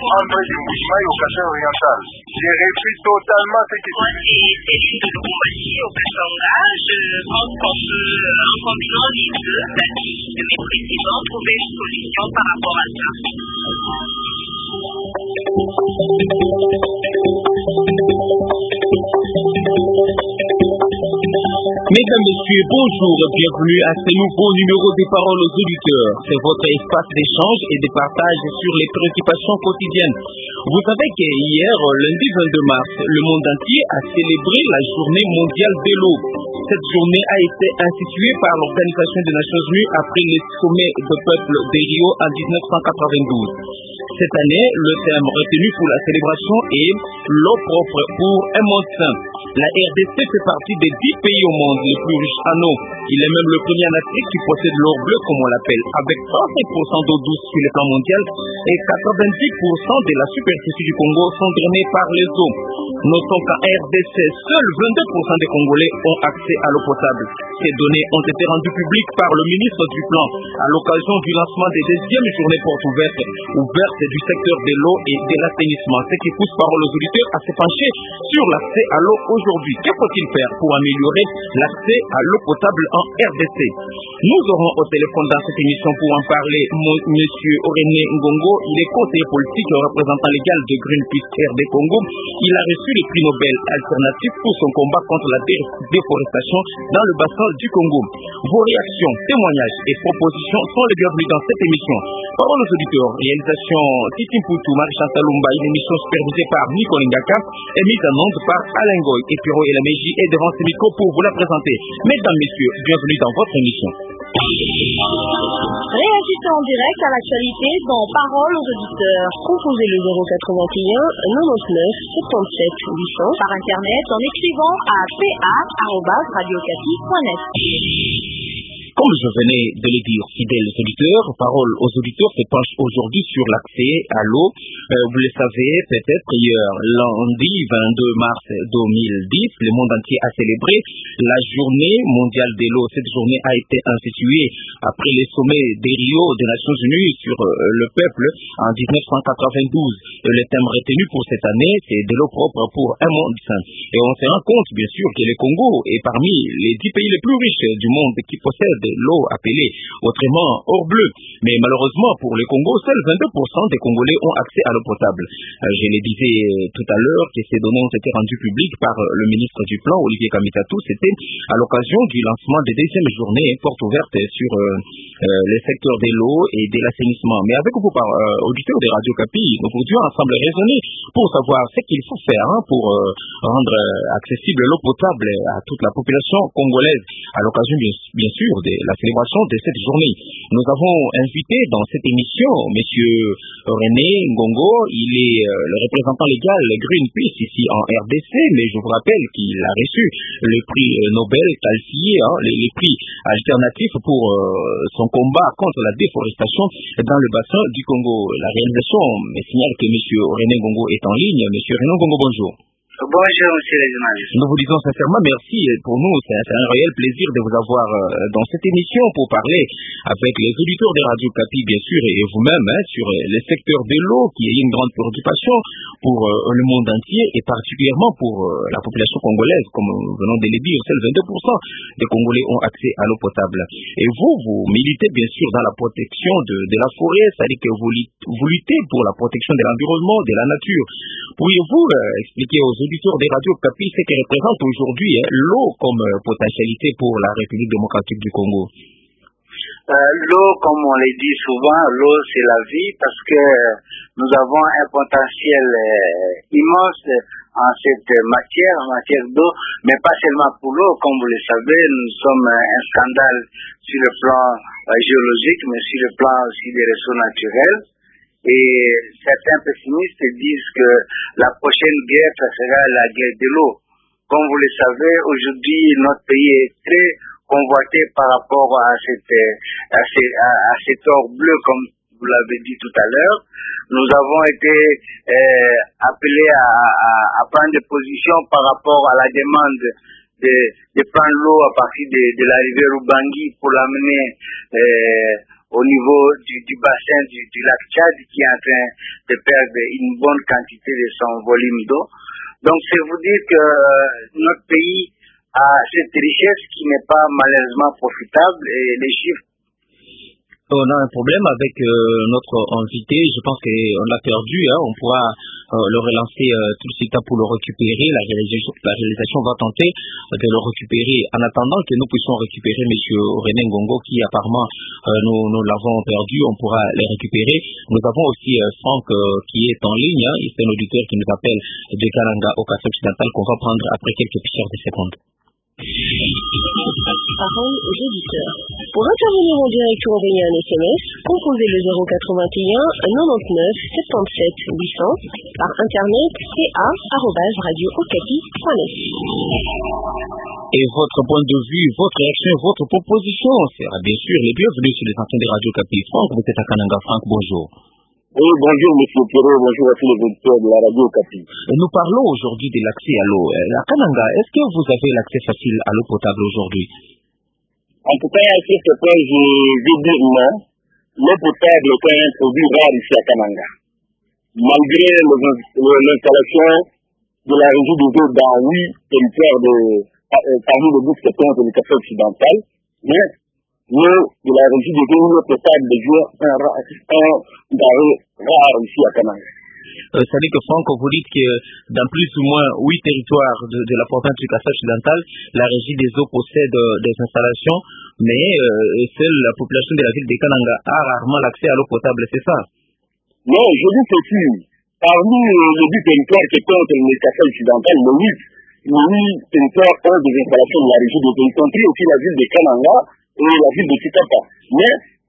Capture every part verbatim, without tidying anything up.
André Mouchimaï au Kasai oriental. J'ai repris totalement ce qui Moi, c'est Céline de Lubumbashi au Kasanga. Je pense qu'on peut, en combinant les deux avis de mes précédents, trouver une solution par rapport à ça. Mesdames, Messieurs, bonjour, bienvenue à ce nouveau numéro des Paroles aux auditeurs. C'est votre espace d'échange et de partage sur les préoccupations quotidiennes. Vous savez qu'hier, lundi vingt-deux mars, le monde entier a célébré la journée mondiale de l'eau. Cette journée a été instituée par l'Organisation des Nations Unies après le sommet de peuple de Rio en dix-neuf cent quatre-vingt-douze. Cette année, le thème retenu pour la célébration est l'eau propre pour un monde sain. La R D C fait partie des dix pays au monde les plus riches en eau. Il est même le premier en Afrique qui possède l'or bleu, comme on l'appelle, avec trente-cinq pour cent d'eau douce sur le plan mondial et quatre-vingt-dix pour cent de la superficie du Congo sont drainés par les eaux. Notons qu'en R D C, seuls vingt-deux pour cent des Congolais ont accès à l'eau potable. Ces données ont été rendues publiques par le ministre du Plan à l'occasion du lancement des deuxièmes journées portes ouvertes, ouvertes du secteur de l'eau et de l'assainissement, ce qui pousse Parole aux auditeurs à se pencher sur l'accès à l'eau aujourd'hui. Que faut-il faire pour améliorer l'accès à l'eau potable en R D C? Nous aurons au téléphone dans cette émission pour en parler Monsieur René Ngongo. Il est conseiller politique et représentant légal de Greenpeace R D Congo. Il a reçu le prix Nobel alternatif pour son combat contre la déforestation dans le bassin du Congo. Vos réactions, témoignages et propositions sont les bienvenus dans cette émission. Parole aux auditeurs, réalisation Titi Mputu, Marie-Chantal Lumba, une émission supervisée par Nico Lingaka et mise en onde par Alain Goy et Pierrot et la Mégie est devant ce micro pour vous la présenter. Mesdames, Messieurs, bienvenue dans votre émission. Réagissez en direct à l'actualité dans Parole aux auditeurs. Composez le zéro quatre-vingt-un quatre-vingt-neuf soixante-sept huit cents par internet en écrivant à p a arobase radio cati point net. Comme je venais de le dire, fidèles auditeurs, Parole aux auditeurs se penche aujourd'hui sur l'accès à l'eau. Euh, vous le savez, peut-être hier, lundi vingt-deux mars deux mille dix, le monde entier a célébré la journée mondiale de l'eau. Cette journée a été instituée après le sommet des Rio des Nations Unies sur euh, le peuple en dix-neuf cent quatre-vingt-douze. Le thème retenu pour cette année, c'est de l'eau propre pour un monde sain. Et on se rend compte, bien sûr, que le Congo est parmi les dix pays les plus riches du monde qui possèdent l'eau appelée autrement or bleu. Mais malheureusement pour le Congo, seuls vingt-deux pour cent des Congolais ont accès à l'eau potable. Euh, je le disais tout à l'heure que ces données ont été rendues publiques par le ministre du Plan, Olivier Kamitatou. C'était à l'occasion du lancement des deuxièmes journées portes ouvertes sur euh, euh, les secteurs de l'eau et de l'assainissement. Mais avec vous, par euh, auditeurs de Radio Capi, nous pourrions ensemble raisonner pour savoir ce qu'il faut faire hein, pour euh, rendre euh, accessible l'eau potable à toute la population congolaise à l'occasion bien, bien sûr de la célébration de cette journée. Nous avons invité dans cette émission Monsieur René Ngongo. Il est euh, le représentant légal Greenpeace ici en R D C, mais je vous rappelle qu'il a reçu le prix Nobel qualifié, hein, les, les prix alternatifs pour euh, son combat contre la déforestation dans le bassin du Congo. La réalisation me signale que Monsieur René Ngongo est en ligne. Monsieur René Ngongo, bonjour. Bonjour, monsieur le journaliste. Nous vous disons sincèrement merci. Pour nous, c'est un, un réel plaisir de vous avoir euh, dans cette émission pour parler avec les auditeurs de Radio Capi, bien sûr, et vous-même, hein, sur les secteurs de l'eau, qui est une grande préoccupation pour euh, le monde entier et particulièrement pour euh, la population congolaise. Comme nous venons de le dire, seuls vingt-deux pour cent des Congolais ont accès à l'eau potable. Et vous, vous militez bien sûr dans la protection de, de la forêt, c'est-à-dire que vous, vous luttez pour la protection de l'environnement, de la nature. Pourriez-vous euh, expliquer aux auditeurs des radios Capi ce que représente aujourd'hui hein, l'eau comme euh, potentialité pour la République démocratique du Congo? euh, L'eau, comme on le dit souvent, l'eau c'est la vie parce que nous avons un potentiel euh, immense en cette matière, en matière d'eau, mais pas seulement pour l'eau, comme vous le savez, nous sommes un scandale sur le plan euh, géologique, mais sur le plan aussi des ressources naturelles. Et certains pessimistes disent que la prochaine guerre, ça sera la guerre de l'eau. Comme vous le savez, aujourd'hui, notre pays est très convoité par rapport à, cette, à, ces, à, à cet or bleu, comme vous l'avez dit tout à l'heure. Nous avons été euh, appelés à, à, à prendre des positions par rapport à la demande de, de prendre l'eau à partir de, de la rivière Ubangi pour l'amener euh, au niveau du, du bassin du, du lac Tchad qui est en train de perdre une bonne quantité de son volume d'eau. Donc c'est vous dire que notre pays a cette richesse qui n'est pas malheureusement profitable et les chiffres. On a un problème avec euh, notre invité, je pense qu'on l'a perdu, hein. On pourra euh, le relancer euh, tout de suite pour le récupérer, la réalisation, la réalisation va tenter de le récupérer en attendant que nous puissions récupérer M. René Ngongo qui apparemment euh, nous, nous l'avons perdu, on pourra les récupérer. Nous avons aussi euh, Franck euh, qui est en ligne, hein. C'est un auditeur qui nous appelle de Kananga au Kassai occidental qu'on va prendre après quelques piqûres de secondes. Parole aux auditeurs. Pour intervenir en direct ou envoyer un S M S, composez le zéro quatre-vingt-un quatre-vingt-neuf soixante-dix-sept huit cents par internet c a arobase radio okapi point net. Et votre point de vue, votre réaction, votre proposition sera bien sûr les bienvenus sur les antennes de Radio Okapi. Franck, vous êtes à Kananga. Franck, bonjour. Oui, bonjour M. Pierrot, bonjour à tous les auditeurs de la Radio Okapi. Nous parlons aujourd'hui de l'accès à l'eau. À Kananga, est-ce que vous avez l'accès facile à l'eau potable aujourd'hui? En tout cas, sur ce point, je vais dire non. L'eau potable est un produit rare ici à Kananga. Malgré l'installation de la régie des eaux dans huit territoires de, parmi les douze septembre du Kassai occidental, mais l'eau de la régie des eaux, l'eau potable joue un, un denrée rare ici à Kananga. Euh, ça veut dire que Franck, vous dites que dans plus ou moins huit territoires de, de la province du Kassai occidental, la régie des eaux possède euh, des installations, mais euh, seule la population de la ville de Kananga a rarement l'accès à l'eau potable, c'est ça? Non, je dis ceci. Parmi les huit territoires qui comptent le Kassai occidental, les huit, les huit territoires ont des installations de la régie des eaux, y compris aussi la ville de Kananga et la ville de Tsikapa. Mais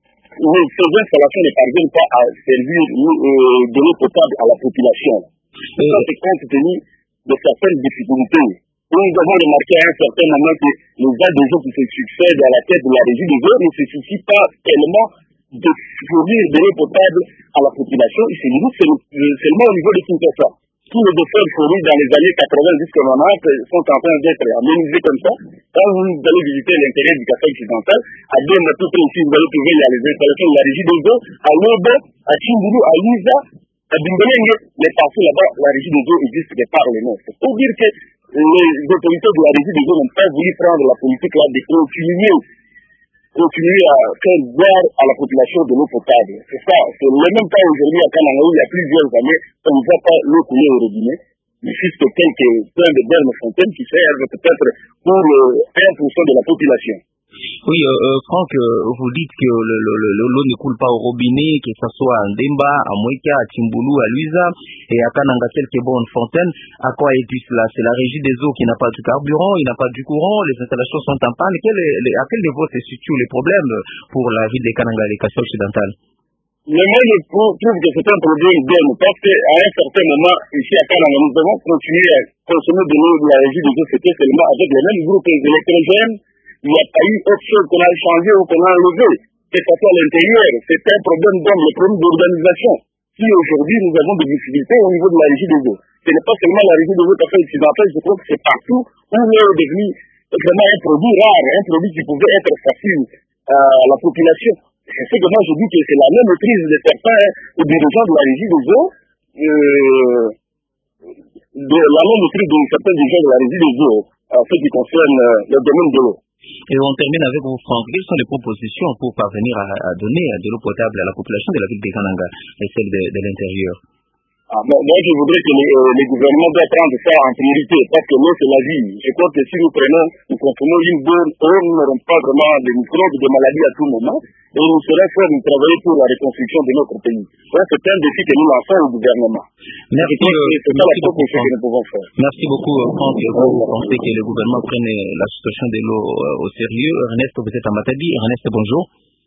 ces installations ne parviennent pas à servir euh, de l'eau potable à la population. Et ça, c'est compte tenu de certaines difficultés. Nous avons remarqué à un certain moment que les vagues des eaux qui se succèdent à la tête de la régie des eaux ne se soucient pas tellement de fournir de l'eau potable à la population. Et c'est seulement au niveau de Kinshasa. Tous les efforts fournis dans les années quatre-vingts jusqu'à quatre-vingt-dix sont en train d'être amenuisés comme ça. Quand vous allez visiter l'intérieur du Kassai occidental, à Dema, tout près ici, vous allez trouver les installations de la régie des eaux, à Lobo, à Chimbulu, à Liza, à Bimbenenge, mais partout là-bas, la régie des eaux existe de par les noms. C'est pour dire que les autorités de la régie des eaux n'ont pas voulu prendre la politique là de continuer, continuer à faire boire à la population de l'eau potable. C'est ça, c'est le même cas aujourd'hui à Kananga où il y a plusieurs années, on ne voit pas l'eau couler au robinet, mais juste quelques plein de bernes fontaines qui servent peut-être pour un pour cent de la population. Oui, euh, euh, Franck, euh, vous dites que l'eau le, le, le, ne coule pas au robinet, que ce soit à Ndemba, à Moïka, à Timbulu, à Luisa, et à Kananga, quelques bonnes fontaines. À quoi est dû cela? C'est la régie des eaux qui n'a pas du carburant, il n'a pas du courant, les installations sont en panne. Quel est, les, à quel niveau se situent les problèmes pour la ville de Kananga et les Kassai occidental? Mais moi, je trouve que c'est un problème d'homme, parce qu'à un certain moment, ici à Kananga, nous devons continuer à consommer de l'eau de la régie des eaux, c'était seulement avec les mêmes groupes électrogènes. Il n'y a pas eu autre chose qu'on a changé ou qu'on a enlevé. C'est ça à l'intérieur. C'est un problème d'homme, le problème d'organisation. Si aujourd'hui nous avons des difficultés au niveau de la régie des eaux, ce n'est pas seulement la régie des eaux Kassai occidental, je crois que c'est partout où l'eau est devenu vraiment un produit rare, un produit qui pouvait être facile à la population. C'est ce que moi je dis que c'est la même maîtrise de certains dirigeants de la régie des eaux, euh, de la même maîtrise de certains dirigeants de la régie des eaux, en ce qui concerne euh, le domaine de l'eau. Et on termine avec vous, Franck. Quelles sont les propositions pour parvenir à, à donner de l'eau potable à la population de la ville de Kananga et celle de, de l'intérieur? Ah, bon, moi, je voudrais que les, euh, les gouvernements doivent prendre ça en priorité, parce que l'eau, c'est la vie. Je crois que si nous prenons, nous consommons une bonne eau, nous n'aurons pas vraiment de microbes, de maladies à tout moment, et nous serons forts de travailler pour la reconstruction de notre pays. Donc, c'est un défi que nous lançons au gouvernement. Merci, c'est ça la proposition que nous pouvons faire. Merci beaucoup, Franck. Vous pensez que le gouvernement prenne la situation de l'eau au sérieux. Ernest, vous êtes à Matadi. Ernest, bonjour.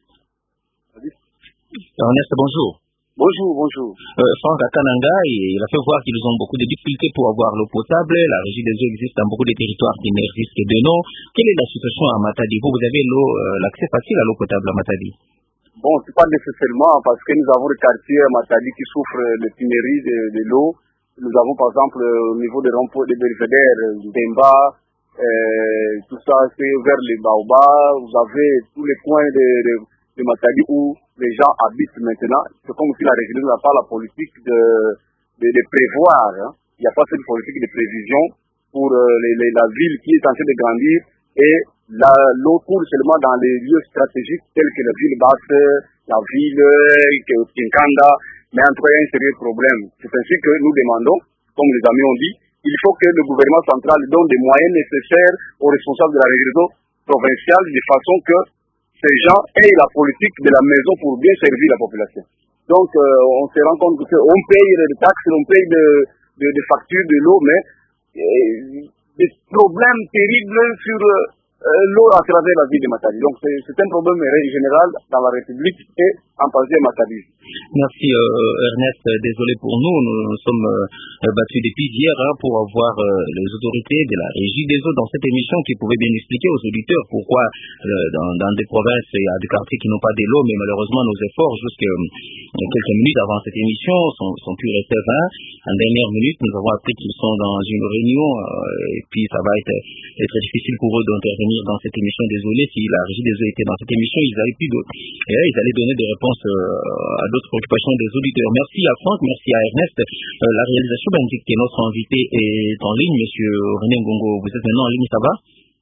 Ernest, bonjour. Bonjour, bonjour. Euh, Franck, à Kananga, il a fait voir qu'ils ont beaucoup de difficultés pour avoir l'eau potable. La régie des eaux existe dans beaucoup de territoires qui n'existent que de nom. Quelle est la situation à Matadi? Vous, vous avez l'eau, euh, l'accès facile à l'eau potable à Matadi? Bon, c'est pas nécessairement parce que nous avons des quartiers à Matadi qui souffrent de pénurie de, de l'eau. Nous avons par exemple au niveau des ronds-points des belvédères, Demba, euh, tout ça c'est vers les Baobas. Vous avez tous les coins de, de, de Matadi où les gens habitent maintenant. C'est comme si la région n'a pas la politique de, de, de prévoir. Hein. Il n'y a pas cette politique de prévision pour euh, les, les, la ville qui est en train de grandir et la, l'eau coule seulement dans les lieux stratégiques tels que la ville basse, la ville, Kinkanda, mais en tout cas il y a un sérieux problème. C'est ainsi que nous demandons, comme les amis ont dit, il faut que le gouvernement central donne des moyens nécessaires aux responsables de la région provinciale de façon que ces gens aient la politique de la maison pour bien servir la population. Donc euh, on se rend compte qu'on paye des taxes, on paye des de, de factures de l'eau, mais euh, des problèmes terribles sur euh, l'eau à travers la ville de Matadi. Donc c'est, c'est un problème général dans la République et en particulier Matadi. Merci euh, Ernest, désolé pour nous, nous nous sommes euh, battus des pieds hier hein, pour avoir euh, les autorités de la Régie des eaux dans cette émission qui pouvaient bien expliquer aux auditeurs pourquoi euh, dans, dans des provinces il y a des quartiers qui n'ont pas d'eau, mais malheureusement nos efforts jusqu'à euh, quelques minutes avant cette émission sont, sont plus restés vains. En dernière minute, nous avons appris qu'ils sont dans une réunion euh, et puis ça va être, être très difficile pour eux d'intervenir dans cette émission. Désolé, si la Régie des eaux était dans cette émission, ils allaient plus de, et là, ils allaient donner des réponses euh, à d'autres préoccupations des auditeurs. Merci à Franck, merci à Ernest. Euh, la réalisation indique que notre invité est en ligne, Monsieur René Ngongo. Vous êtes maintenant en ligne, ça va?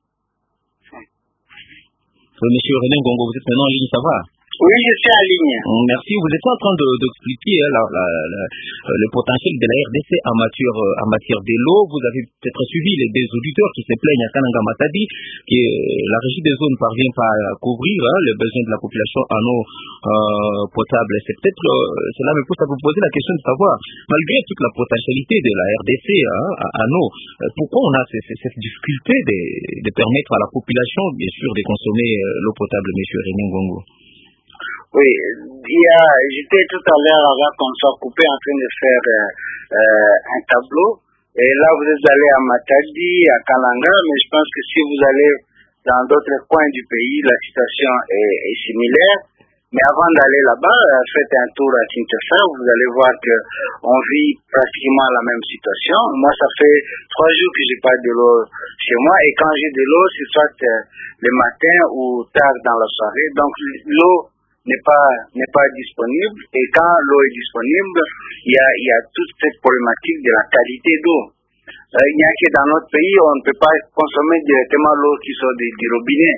euh, Monsieur René Ngongo, vous êtes maintenant en ligne, ça va? Oui, je suis en ligne. Merci. Vous êtes en train de, d'expliquer hein, la, la, la, le potentiel de la R D C en matière, en matière de l'eau. Vous avez peut-être suivi les des auditeurs qui se plaignent à Kananga Matadi que la régie des eaux ne parvient pas à couvrir hein, les besoins de la population en eau euh, potable. C'est peut-être euh, cela me pousse à vous poser la question de savoir, malgré toute la potentialité de la R D C hein, en eau, pourquoi on a ces, ces, cette difficulté de, de permettre à la population, bien sûr, de consommer euh, l'eau potable, Monsieur René Ngongo? Oui, il y a, j'étais tout à l'heure avant qu'on soit coupé en train de faire euh, euh, un tableau. Et là, vous êtes allé à Matadi, à Kananga, mais je pense que si vous allez dans d'autres coins du pays, la situation est, est similaire. Mais avant d'aller là-bas, faites un tour à Kinshasa, vous allez voir que on vit pratiquement la même situation. Moi, ça fait trois jours que j'ai pas de l'eau chez moi, et quand j'ai de l'eau, c'est soit euh, le matin ou tard dans la soirée. Donc l'eau n'est pas n'est pas disponible, et quand l'eau est disponible, il y a il y a toute cette problématique de la qualité d'eau. Euh, il n'y a que dans notre pays, on ne peut pas consommer directement l'eau qui sort du, du robinet.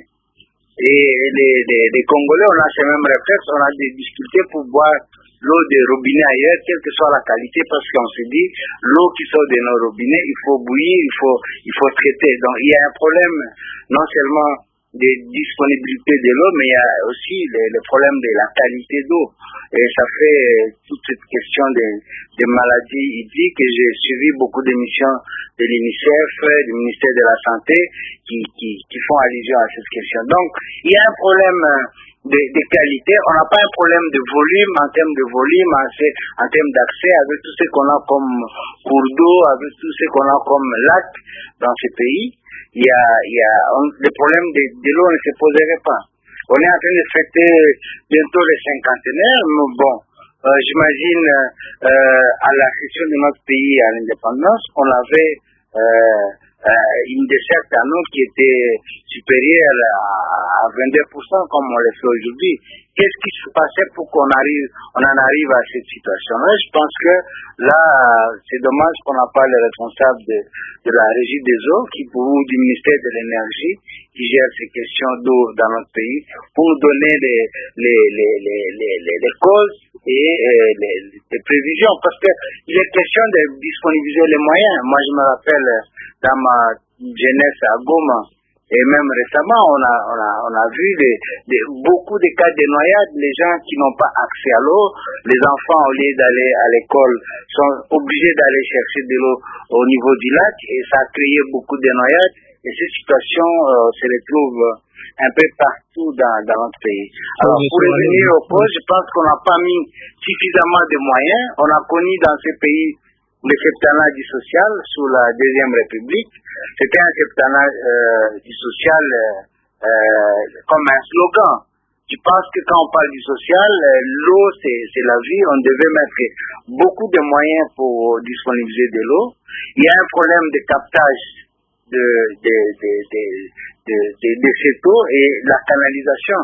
Et les, les, les Congolais, on a ces mêmes réflexes, on a des difficultés pour boire l'eau des robinets ailleurs, quelle que soit la qualité, parce qu'on se dit, l'eau qui sort de nos robinets, il faut bouillir, il faut il faut traiter. Donc il y a un problème, non seulement de disponibilité de l'eau, mais il y a aussi le, le problème de la qualité d'eau. Et ça fait toute cette question des, des maladies hydriques, et j'ai suivi beaucoup d'émissions de l'UNICEF, du ministère de la Santé, qui, qui, qui font allusion à cette question. Donc, il y a un problème de, de qualité, on n'a pas un problème de volume, en termes de volume, en, en termes d'accès, avec tout ce qu'on a comme cours d'eau, avec tout ce qu'on a comme lac dans ce pays. Il y a, il y a, on, le problème de, de l'eau ne se poserait pas. On est en train de fêter bientôt les cinquantenaires, mais bon, euh, j'imagine euh, à la session de notre pays à l'indépendance, on avait euh, euh, une desserte en eau qui était supérieure à, à vingt-deux pour cent comme on le fait aujourd'hui. Qu'est-ce qui se passait pour qu'on arrive, on en arrive à cette situation-là? Je pense que là, c'est dommage qu'on n'a pas les responsables de, de la régie des eaux, qui pour ou du ministère de l'énergie, qui gère ces questions d'eau dans notre pays, pour nous donner les, les, les, les, les, les, les causes et euh, les, les prévisions. Parce que il est question de disponibiliser les moyens. Moi, je me rappelle dans ma jeunesse à Goma, et même récemment, on a, on a, on a vu des, des, beaucoup de cas de noyades, les gens qui n'ont pas accès à l'eau, les enfants, au lieu d'aller à l'école, sont obligés d'aller chercher de l'eau au niveau du lac, et ça a créé beaucoup de noyades, et ces situations euh, se retrouvent un peu partout dans, dans notre pays. Alors, pour revenir au cause, je pense qu'on n'a pas mis suffisamment de moyens. On a connu dans ces pays le septennat du social sous la Deuxième République. C'était un septennat euh, du social euh, euh, comme un slogan. Je pense que quand on parle du social, euh, l'eau c'est, c'est la vie. On devait mettre beaucoup de moyens pour disponibiliser de l'eau. Il y a un problème de captage de, de, de, de, de, de, de cette eau et la canalisation.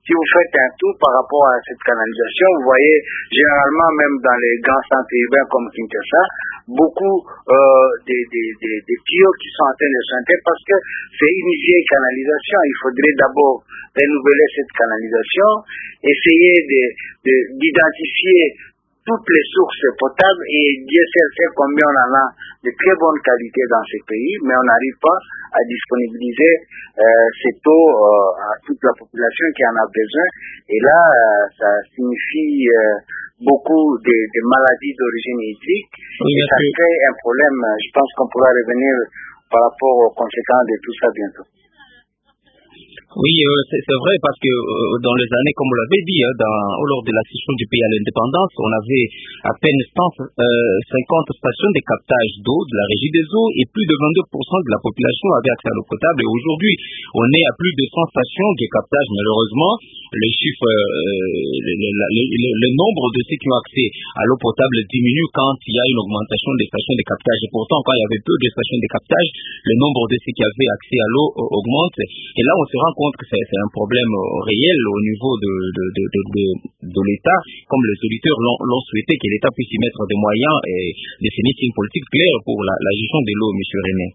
si vous faites un tour par rapport à cette canalisation, vous voyez généralement même dans les grands centres urbains comme Kinshasa, beaucoup euh, des, des, des, des tuyaux qui sont en train de chanter parce que c'est une vieille canalisation. Il faudrait d'abord renouveler cette canalisation, essayer de, de, d'identifier toutes les sources potables et Dieu seul sait combien on en a de très bonne qualité dans ces pays, mais on n'arrive pas à disponibiliser euh, cette eau euh, à toute la population qui en a besoin. Et là, euh, ça signifie euh, beaucoup de, de maladies d'origine hydrique oui, et ça crée un problème. Je pense qu'on pourra revenir par rapport aux conséquences de tout ça bientôt. Oui, euh, c'est, c'est vrai parce que euh, dans les années, comme vous l'avez dit, hein, dans, lors de l'accession du pays à l'indépendance, on avait à peine euh, cinquante stations de captage d'eau de la Régie des eaux et plus de vingt-deux pour cent de la population avait accès à l'eau potable. Et aujourd'hui, on est à plus de cent stations de captage. Malheureusement, les chiffres, euh, le, le, le, le nombre de ceux qui ont accès à l'eau potable diminue quand il y a une augmentation des stations de captage. Et pourtant, quand il y avait peu de stations de captage, le nombre de ceux qui avaient accès à l'eau euh, augmente. Et là, on se rend compte que c'est, c'est un problème réel au niveau de, de, de, de, de, de l'État, comme les auditeurs l'ont, l'ont souhaité, que l'État puisse y mettre des moyens et définir une politique claire pour la, la gestion de l'eau, M. René.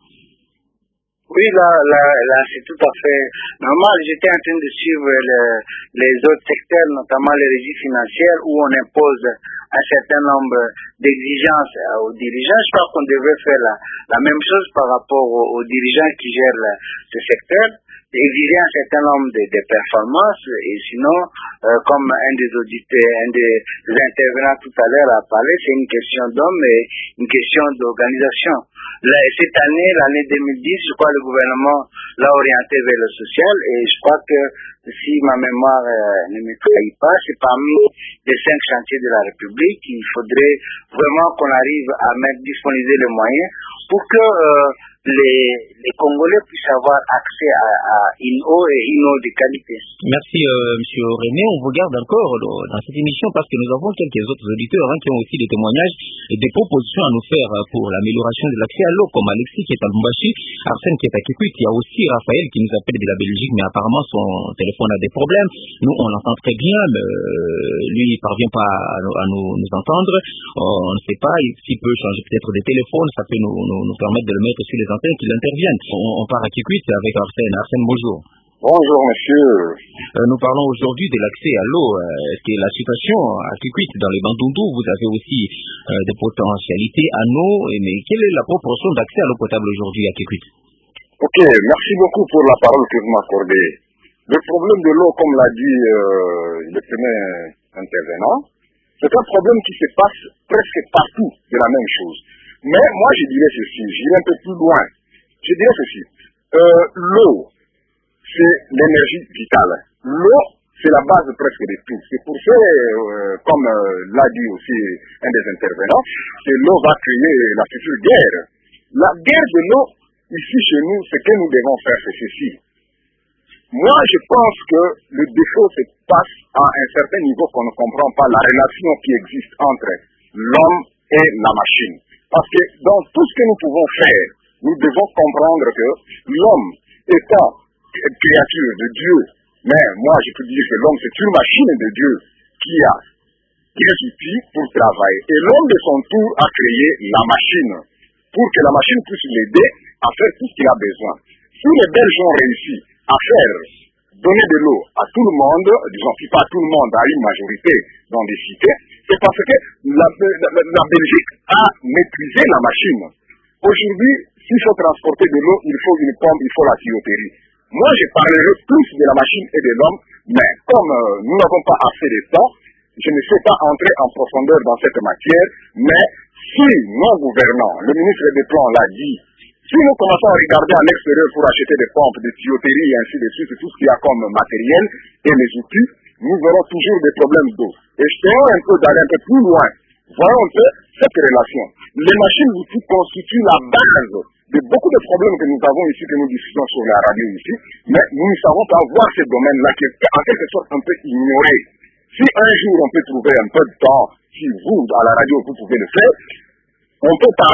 Oui, là, là, là, c'est tout à fait normal. J'étais en train de suivre le, les autres secteurs, notamment les régies financières, où on impose un certain nombre d'exigences aux dirigeants. Je crois qu'on devrait faire la, la même chose par rapport aux, aux dirigeants qui gèrent la, ce secteur, exiger un certain nombre de, de performances, et sinon, euh, comme un des auditeurs, un des, des intervenants tout à l'heure a parlé, c'est une question d'homme et une question d'organisation. Là, cette année, l'année deux mille dix, je crois que le gouvernement l'a orienté vers le social, et je crois que si ma mémoire euh, ne me trahit pas, c'est parmi les cinq chantiers de la République. Il faudrait vraiment qu'on arrive à mettre disponibiliser les moyens pour que euh, les, les Congolais puissent avoir accès à, à une eau et une eau de qualité. Merci euh, M. René. On vous garde encore dans cette émission parce que nous avons quelques autres auditeurs hein, qui ont aussi des témoignages et des propositions à nous faire pour l'amélioration de l'accès à l'eau, comme Alexis qui est à Lumbashi, Arsène qui est à Kikwit. Il y a aussi Raphaël qui nous appelle de la Belgique, mais apparemment son téléphone a des problèmes. Nous, on l'entend très bien, mais euh, lui, il ne parvient pas à, à nous, nous entendre. On ne sait pas, s'il peut changer peut-être des téléphones, ça peut nous, nous, nous permettre de le mettre sur les antennes qu'il intervienne. On, on part à Kikwit avec Arsène. Arsène, bonjour. Bonjour, monsieur. Euh, nous parlons aujourd'hui de l'accès à l'eau. Euh, est-ce que la situation à Kikwit, dans les Bandundu, vous avez aussi euh, des potentialités en eau, mais quelle est la proportion d'accès à l'eau potable aujourd'hui à Kikwit? Ok, merci beaucoup pour la parole que vous m'accordez. Le problème de l'eau, comme l'a dit euh, le premier intervenant, c'est un problème qui se passe presque partout de la même chose. Mais moi, je dirais ceci, j'irai un peu plus loin. Je dirais ceci, euh, l'eau, c'est l'énergie vitale. L'eau, c'est la base presque de tout. C'est pour ça, euh, comme euh, l'a dit aussi un des intervenants, que l'eau va créer la future guerre. La guerre de l'eau, ici chez nous, ce que nous devons faire, c'est ceci. Moi, je pense que le défaut se passe à un certain niveau qu'on ne comprend pas la relation qui existe entre l'homme et la machine. Parce que dans tout ce que nous pouvons faire, nous devons comprendre que l'homme étant créature de Dieu, mais moi je peux dire que l'homme c'est une machine de Dieu qui a des outils pour travailler. Et l'homme de son tour a créé la machine pour que la machine puisse l'aider à faire tout ce qu'il a besoin. Si les Belges ont réussi à faire donner de l'eau à tout le monde, disons si pas tout le monde, à une majorité dans des cités, c'est parce que la, la, la Belgique a maîtrisé la machine. Aujourd'hui, s'il faut transporter de l'eau, il faut une pompe, il faut la tuyauterie. Moi, je parlerai plus de la machine et de l'homme, mais comme euh, nous n'avons pas assez de temps, je ne sais pas entrer en profondeur dans cette matière, mais si nos gouvernants, le ministre des Plans l'a dit, si nous commençons à regarder à l'extérieur pour acheter des pompes, des tuyauteries et ainsi de suite, tout ce qu'il y a comme matériel et les outils, nous aurons toujours des problèmes d'eau. Et essayons un peu d'aller un peu plus loin. Voyons un peu cette relation. Les machines outils constituent la base de beaucoup de problèmes que nous avons ici, que nous discutons sur la radio ici, mais nous ne savons pas voir ce domaine-là qui est en quelque sorte un peu ignoré. Si un jour on peut trouver un peu de temps, si vous, à la radio, vous pouvez le faire, on peut parler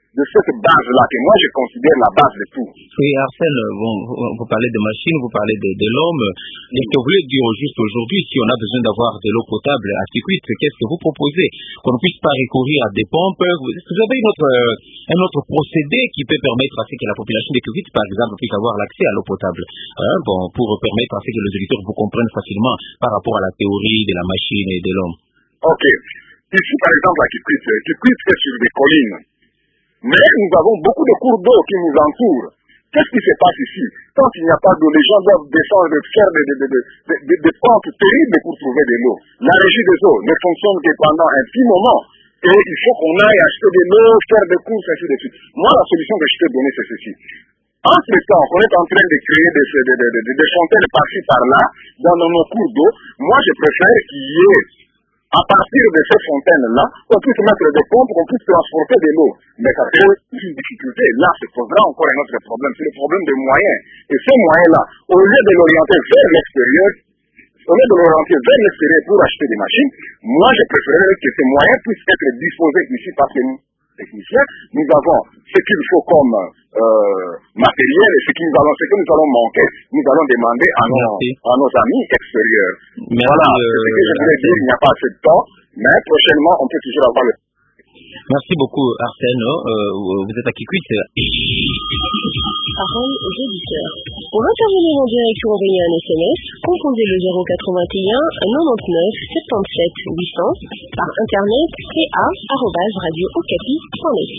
de cette base-là, que moi je considère la base de tout. Oui, Arsène, bon, vous parlez de machines, vous parlez de, de l'homme. Qu'est-ce que vous voulez dire au juste aujourd'hui, si on a besoin d'avoir de l'eau potable à circuit, qu'est-ce que vous proposez? Qu'on ne puisse pas recourir à des pompes? Est-ce que vous avez une autre, un autre procédé qui peut permettre à ce que la population de Kivit, par exemple, puisse avoir l'accès à l'eau potable, hein, bon, pour permettre à ce que les auditeurs vous comprennent facilement par rapport à la théorie de la machine et de l'homme? Ok. Ici, par exemple, à Kivit, Kivit est sur des collines. Mais nous avons beaucoup de cours d'eau qui nous entourent. Qu'est-ce qui se passe ici? Quand il n'y a pas d'eau, les gens doivent descendre et faire des, des, des, des, des, des pentes terribles pour trouver de l'eau. La régie des eaux ne fonctionne que pendant un petit moment. Et il faut qu'on aille acheter de l'eau, faire des courses, ainsi de suite. Moi, la solution que je peux donner, c'est ceci. Entre-temps, on est en train de créer des, des, des, des, des fontaines par-ci, par-là, dans nos cours d'eau. Moi, je préfère qu'il y ait, à partir de ces fontaines-là, on puisse mettre des pompes, on puisse transporter de l'eau. Mais ça fait une difficulté. Là, se posera encore un autre problème. C'est le problème des moyens. Et ces moyens-là, au lieu de l'orienter vers l'extérieur, au lieu de l'orienter vers l'extérieur pour acheter des machines, moi, je préférerais que ces moyens puissent être disposés ici par ces techniciens. Nous avons ce qu'il faut comme euh, matériel et ce, qui nous allons, ce que nous allons manquer, nous allons demander à nos, à nos amis extérieurs. Merci, voilà, euh, c'est ce que je voulais dire, il n'y a pas assez de temps, mais prochainement, on peut toujours avoir le... Merci beaucoup, Arsène. Euh, vous êtes à Kikwit. Parole aux auditeurs. Pour intervenir en direct ou envoyer un S M S, composez le zéro quatre-vingt-un quatre-vingt-dix-neuf soixante-dix-sept huit cents par internet p a arobase radio okapi point net.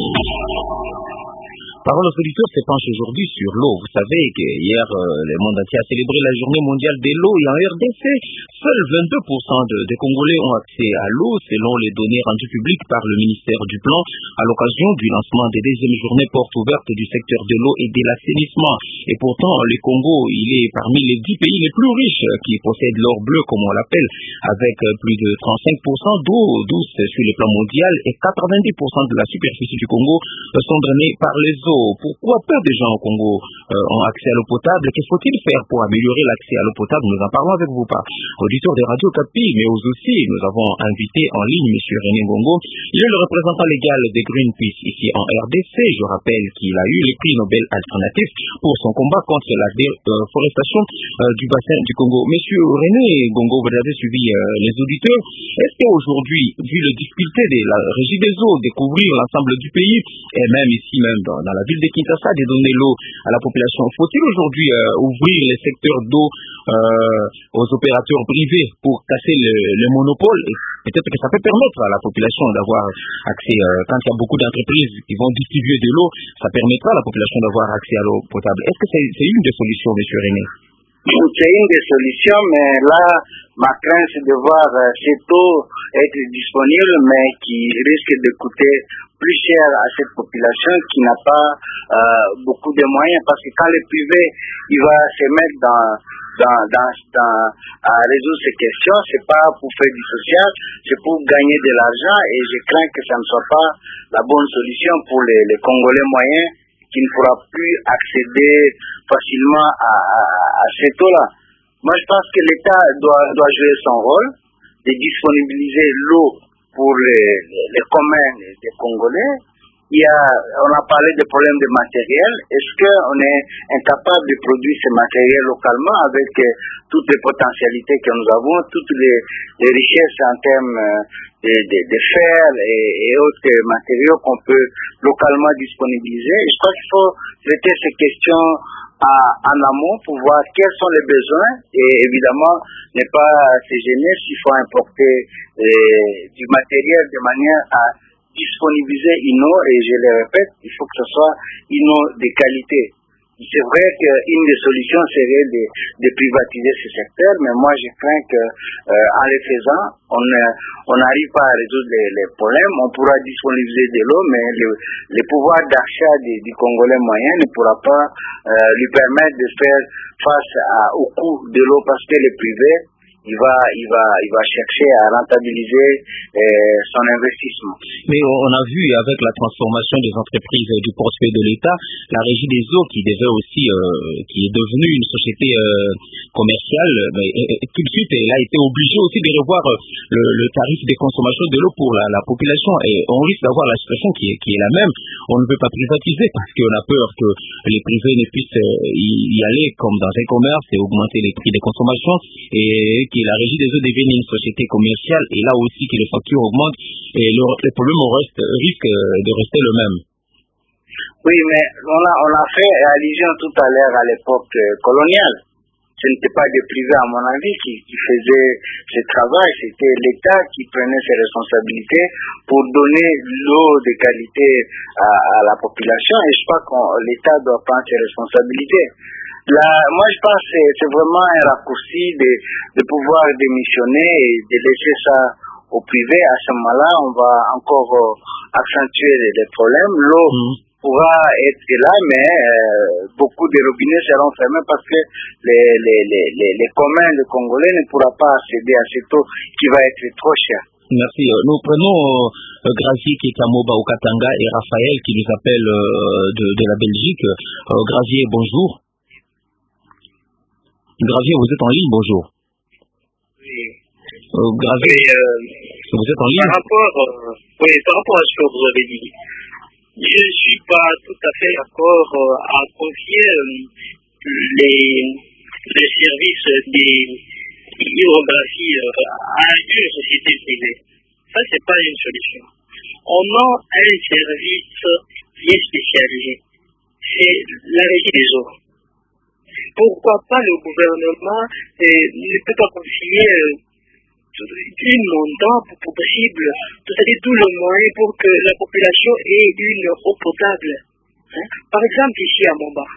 Parole aux auditeurs se penche aujourd'hui sur l'eau. Vous savez que hier, euh, le monde entier a célébré la journée mondiale de l'eau et en R D C, seuls vingt-deux pour cent de, des Congolais ont accès à l'eau selon les données rendues publiques par le ministère du Plan à l'occasion du lancement des deuxièmes journées portes ouvertes du secteur de l'eau et de l'assainissement. Et pourtant, le Congo, il est parmi les dix pays les plus riches qui possèdent l'or bleu, comme on l'appelle, avec plus de trente-cinq pour cent d'eau douce sur le plan mondial et quatre-vingt-dix pour cent de la superficie du Congo sont drainés par les eaux. Pourquoi peu de gens au Congo euh, ont accès à l'eau potable? Qu'est-ce qu'il faut-il faire pour améliorer l'accès à l'eau potable? Nous en parlons avec vous par auditeur de Radio Okapi, mais aussi nous avons invité en ligne M. René Ngongo. Il est le représentant légal de Greenpeace ici en R D C. Je rappelle qu'il a eu le prix Nobel alternatif pour son combat contre la déforestation euh, du bassin du Congo. Monsieur René Ngongo, vous avez suivi euh, les auditeurs. Est-ce qu'aujourd'hui, vu les difficultés de la régie des eaux, de couvrir l'ensemble du pays, et même ici même dans, dans la ville de Kinshasa, de donner l'eau à la population, faut-il aujourd'hui euh, ouvrir les secteurs d'eau euh, aux opérateurs privés pour casser le, le monopole? Et peut-être que ça peut permettre à la population d'avoir accès, euh, quand il y a beaucoup d'entreprises qui vont distribuer de l'eau, ça permettra à la population d'avoir accès à l'eau potable. Est-ce que c'est, c'est une des solutions, M. René? C'est une des solutions, mais là, ma crainte, c'est de voir euh, cette eau être disponible, mais qui risque de coûter plus cher à cette population qui n'a pas euh, beaucoup de moyens, parce que quand le privé il va se mettre dans dans dans, dans à résoudre ces questions, c'est pas pour faire du social, c'est pour gagner de l'argent, et je crains que ça ne soit pas la bonne solution pour les, les Congolais moyens qui ne pourra plus accéder facilement à, à, à cette eau-là. Moi, je pense que l'État doit, doit jouer son rôle de disponibiliser l'eau pour les, les, les communs des Congolais. Il y a, on a parlé des problèmes de matériel. Est-ce qu'on est incapable de produire ce matériel localement avec euh, toutes les potentialités que nous avons, toutes les, les richesses en termes de, de, de fer et, et autres matériaux qu'on peut localement disponibiliser? Et je crois qu'il faut traiter ces questions à, en amont pour voir quels sont les besoins et évidemment ne pas se gêner s'il faut importer euh, du matériel de manière à disponibiliser une eau, et je le répète, il faut que ce soit une eau de qualité. C'est vrai qu'une des solutions serait de, de privatiser ce secteur, mais moi je crains que euh, en le faisant, on on n'arrive pas à résoudre les, les problèmes. On pourra disponibiliser de l'eau, mais le, le pouvoir d'achat du, du Congolais moyen ne pourra pas euh, lui permettre de faire face à, au coût de l'eau, parce que les privés il va, il va, il va chercher à rentabiliser euh, son investissement. Mais on a vu avec la transformation des entreprises euh, du portefeuille de l'État, la Régie des eaux qui devait aussi, euh, qui est devenue une société euh, commerciale, mais, et, et, tout de suite elle a été obligée aussi de revoir euh, le, le tarif des consommations de l'eau pour la, la population. Et on risque d'avoir la situation qui est, qui est la même. On ne veut pas privatiser parce qu'on a peur que les privés ne puissent euh, y, y aller comme dans un commerce et augmenter les prix des consommations, et que la Régie des eaux devienne une société commerciale, et là aussi que les factures augmentent et le, le problème reste, risque de rester le même. Oui, mais on a, on a fait allusion tout à l'heure à l'époque euh, coloniale. Ce n'était pas des privés, à mon avis, qui, qui faisaient ce travail. C'était l'État qui prenait ses responsabilités pour donner l'eau de qualité à, à la population. Et je crois que l'État doit prendre ses responsabilités. Là, moi, je pense que c'est vraiment un raccourci de, de pouvoir démissionner et de laisser ça au privé. À ce moment-là, on va encore euh, accentuer les, les problèmes. L'eau mmh. pourra être là, mais euh, beaucoup de robinets seront fermés parce que les, les, les, les, les communs, les Congolais ne pourront pas accéder à cette eau qui va être trop chère. Merci. Nous prenons euh, Gravier qui est à Moba au Katanga et Raphaël qui nous appelle euh, de, de la Belgique. Euh, Gravier, bonjour. Gravier, vous êtes en ligne, bonjour. Oui. Euh, Gravier, oui, euh, vous êtes en ligne. Par rapport, euh, oui, par rapport à ce que vous avez dit, je ne suis pas tout à fait d'accord euh, à confier euh, les, les services des hydrographies euh, à une société privée. Ça, c'est pas une solution. On a un service qui est spécialisé. C'est la Régie des eaux. Pourquoi pas le gouvernement euh, ne peut pas confier euh, une montant pour possible, c'est-à-dire tout le moyen pour que la population ait une eau potable. Hein? Par exemple, ici à Moba,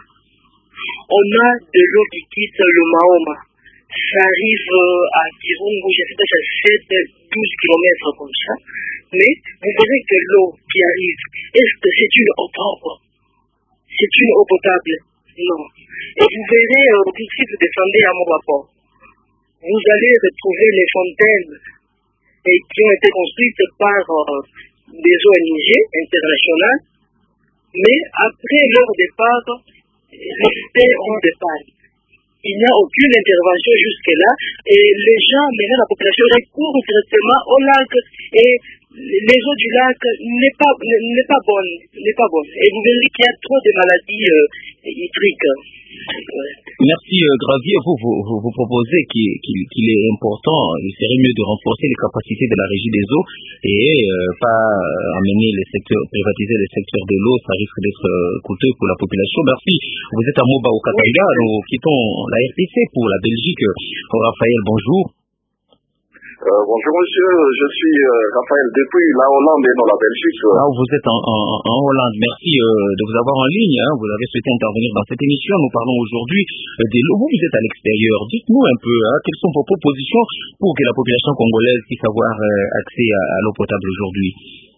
on a de l'eau qui quitte le Mahoma. Ça arrive euh, à Kirungu, je sais pas, à sept à douze kilomètres comme ça. Mais vous verrez que l'eau qui arrive, est-ce que c'est une eau propre? C'est une eau potable? Non. Et vous verrez, euh, tout de suite, vous descendez à Mobaport. Vous allez retrouver les fontaines et qui ont été construites par euh, des O N G internationales, mais après leur départ, les terres ont départ. Il n'y a aucune intervention jusque-là et les gens, maintenant la population recourt directement au lac et les eaux du lac n'est pas, n'est pas bonne, n'est pas bonne. Et vous verrez qu'il y a trop de maladies euh, hydriques. Merci euh, Gravier, vous, vous, vous, vous proposez qu'il, qu'il, qu'il est important, il serait mieux de renforcer les capacités de la Régie des eaux et euh, pas amener les secteurs, privatiser les secteurs de l'eau, ça risque d'être euh, coûteux pour la population. Merci. Vous êtes à Moba au Katanga, nous quittons la R T C pour la Belgique. Raphaël, bonjour. Euh, bonjour monsieur, je suis euh, Raphaël depuis la Hollande et non la Belgique. Ah, vous êtes en, en, en Hollande, merci euh, de vous avoir en ligne, hein. Vous avez souhaité intervenir dans cette émission, nous parlons aujourd'hui euh, des lots. Vous, vous êtes à l'extérieur, dites-nous un peu, hein, quelles sont vos propositions pour que la population congolaise puisse avoir euh, accès à, à l'eau potable aujourd'hui?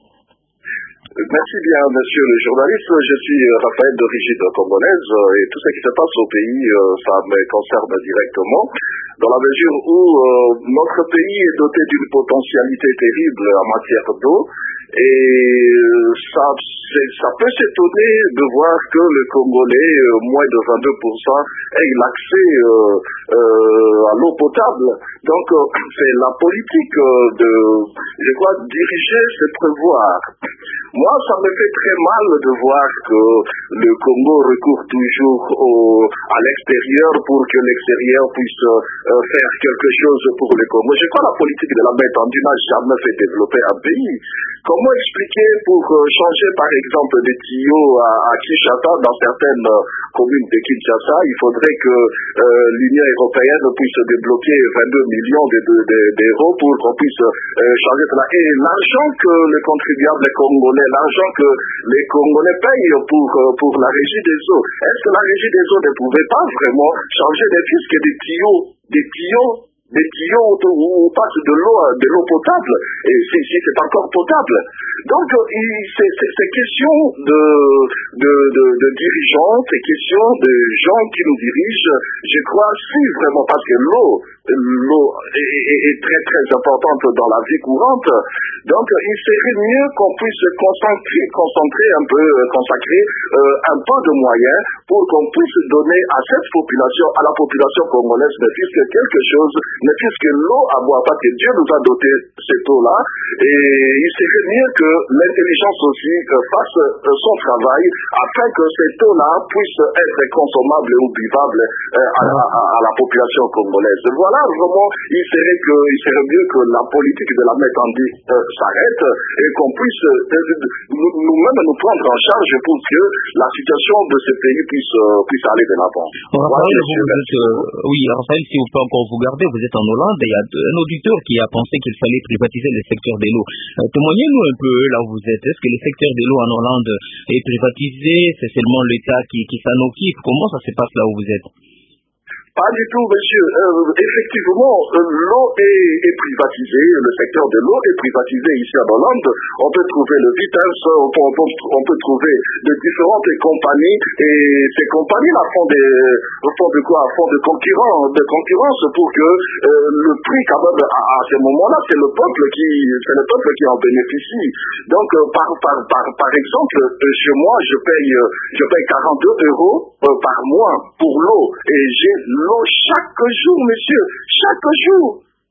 Merci bien, monsieur le journaliste. Je suis Raphaël d'origine congolaise et tout ce qui se passe au pays, ça me concerne directement, dans la mesure où euh, notre pays est doté d'une potentialité terrible en matière d'eau et ça, ça peut s'étonner de voir que le Congolais, euh, moins de vingt-deux pour cent, ait l'accès euh, euh, à l'eau potable. Donc euh, c'est la politique de, je crois, diriger, c'est prévoir. Moi, ça me fait très mal de voir que le Congo recourt toujours au, à l'extérieur pour que l'extérieur puisse euh, faire quelque chose pour le Congo. Je crois que la politique de la main tendue n'a jamais fait développer un pays. Comment expliquer pour euh, changer par exemple des tuyaux à, à Kinshasa, dans certaines euh, communes de Kinshasa, il faudrait que euh, l'Union européenne puisse débloquer vingt-deux millions de, de, de, d'euros pour qu'on puisse euh, changer cela. Et l'argent que le contribuable congolais, l'argent que les Congolais payent pour, euh, pour la régie des eaux, est-ce que la régie des eaux ne pouvait pas vraiment changer des fiscs et des tuyaux, des tuyaux des tuyaux où on passe de l'eau, de l'eau potable, et si c'est encore potable. Donc, c'est question de, de, de, de dirigeants, c'est question de gens qui nous dirigent, je crois, si vraiment, parce que l'eau, l'eau est, est, est très très importante dans la vie courante. Donc, il serait mieux qu'on puisse concentrer, concentrer un peu, consacrer euh, un peu de moyens pour qu'on puisse donner à cette population, à la population congolaise, ne fût-ce que quelque chose, ne fût-ce que l'eau à boire, parce que Dieu nous a doté cette eau-là, et il serait mieux que l'intelligence aussi euh, fasse euh, son travail afin que cette eau-là puisse être consommable ou buvable euh, à, à, à la population congolaise. Voilà, vraiment, il serait, que, il serait mieux que la politique de la méthandie euh, s'arrête et qu'on puisse euh, nous-mêmes nous prendre en charge pour que la situation de ce pays puisse, euh, puisse aller de l'avant. Raphaël, voilà, vous, vous êtes, euh, oui, Raphaël, si vous pouvez encore vous garder, vous êtes en Hollande et il y a un auditeur qui a pensé qu'il fallait privatiser le secteur de l'eau. Euh, témoignez-nous un peu là où vous êtes. Est-ce que le secteur de l'eau en Hollande est privatisé? C'est seulement l'État qui, qui s'en occupe? Comment ça se passe là où vous êtes? Pas du tout, monsieur. Euh, effectivement, euh, l'eau est, est privatisée, le secteur de l'eau est privatisé ici à Hollande. On peut trouver le Vitesse, on peut, on peut, on peut trouver de différentes compagnies, et ces compagnies-là font, des, font de quoi? Font de concurrence, de concurrence pour que euh, le prix, quand même, à, à ce moment-là, c'est le peuple qui, c'est le peuple qui en bénéficie. Donc, euh, par, par, par, par exemple, euh, chez moi, je paye, euh, je paye quarante-deux euros euh, par mois pour l'eau, et j'ai l'eau chaque jour, monsieur, chaque jour.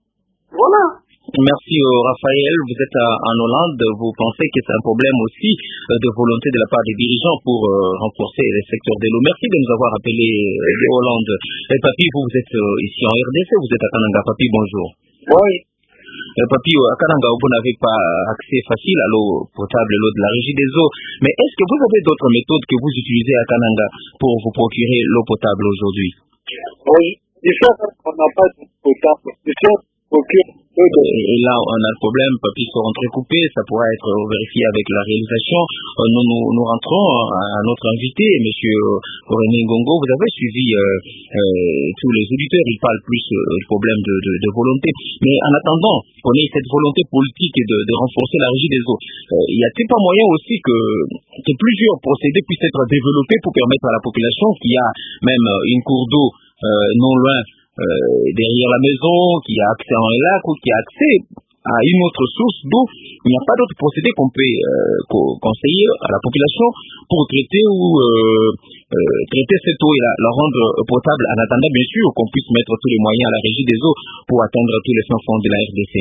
Voilà. Merci euh, Raphaël, vous êtes à, en Hollande, vous pensez que c'est un problème aussi euh, de volonté de la part des dirigeants pour euh, renforcer les secteurs de l'eau. Merci de nous avoir appelé euh, de Hollande. Et Papi, vous, vous êtes euh, ici en R D C, vous êtes à Kananga. Papi, bonjour. Oui. Euh, Papi, à Kananga, vous n'avez pas accès facile à l'eau potable, l'eau de la régie des eaux. Mais est-ce que vous avez d'autres méthodes que vous utilisez à Kananga pour vous procurer l'eau potable aujourd'hui? Oui, il faut qu'on n'a pas de potable. Il faut procurer. Et là, on a le problème, papiers sont entrecoupés, ça pourra être vérifié avec la réalisation. Nous, nous, nous rentrons à notre invité, M. René Ngongo. Vous avez suivi euh, euh, tous les auditeurs, ils parlent plus euh, du problème de, de, de volonté. Mais en attendant qu'on ait cette volonté politique de, de renforcer la régie des eaux, euh, y a-t-il pas moyen aussi que, que plusieurs procédés puissent être développés pour permettre à la population qui a même une cour d'eau euh, non loin Euh, derrière la maison, qui a accès à un lac ou qui a accès à une autre source d'eau, il n'y a pas d'autre procédé qu'on peut euh, conseiller à la population pour traiter ou euh, euh, traiter cette eau et la, la rendre potable, en attendant bien sûr qu'on puisse mettre tous les moyens à la régie des eaux pour atteindre tous les cent fonds de la R D C.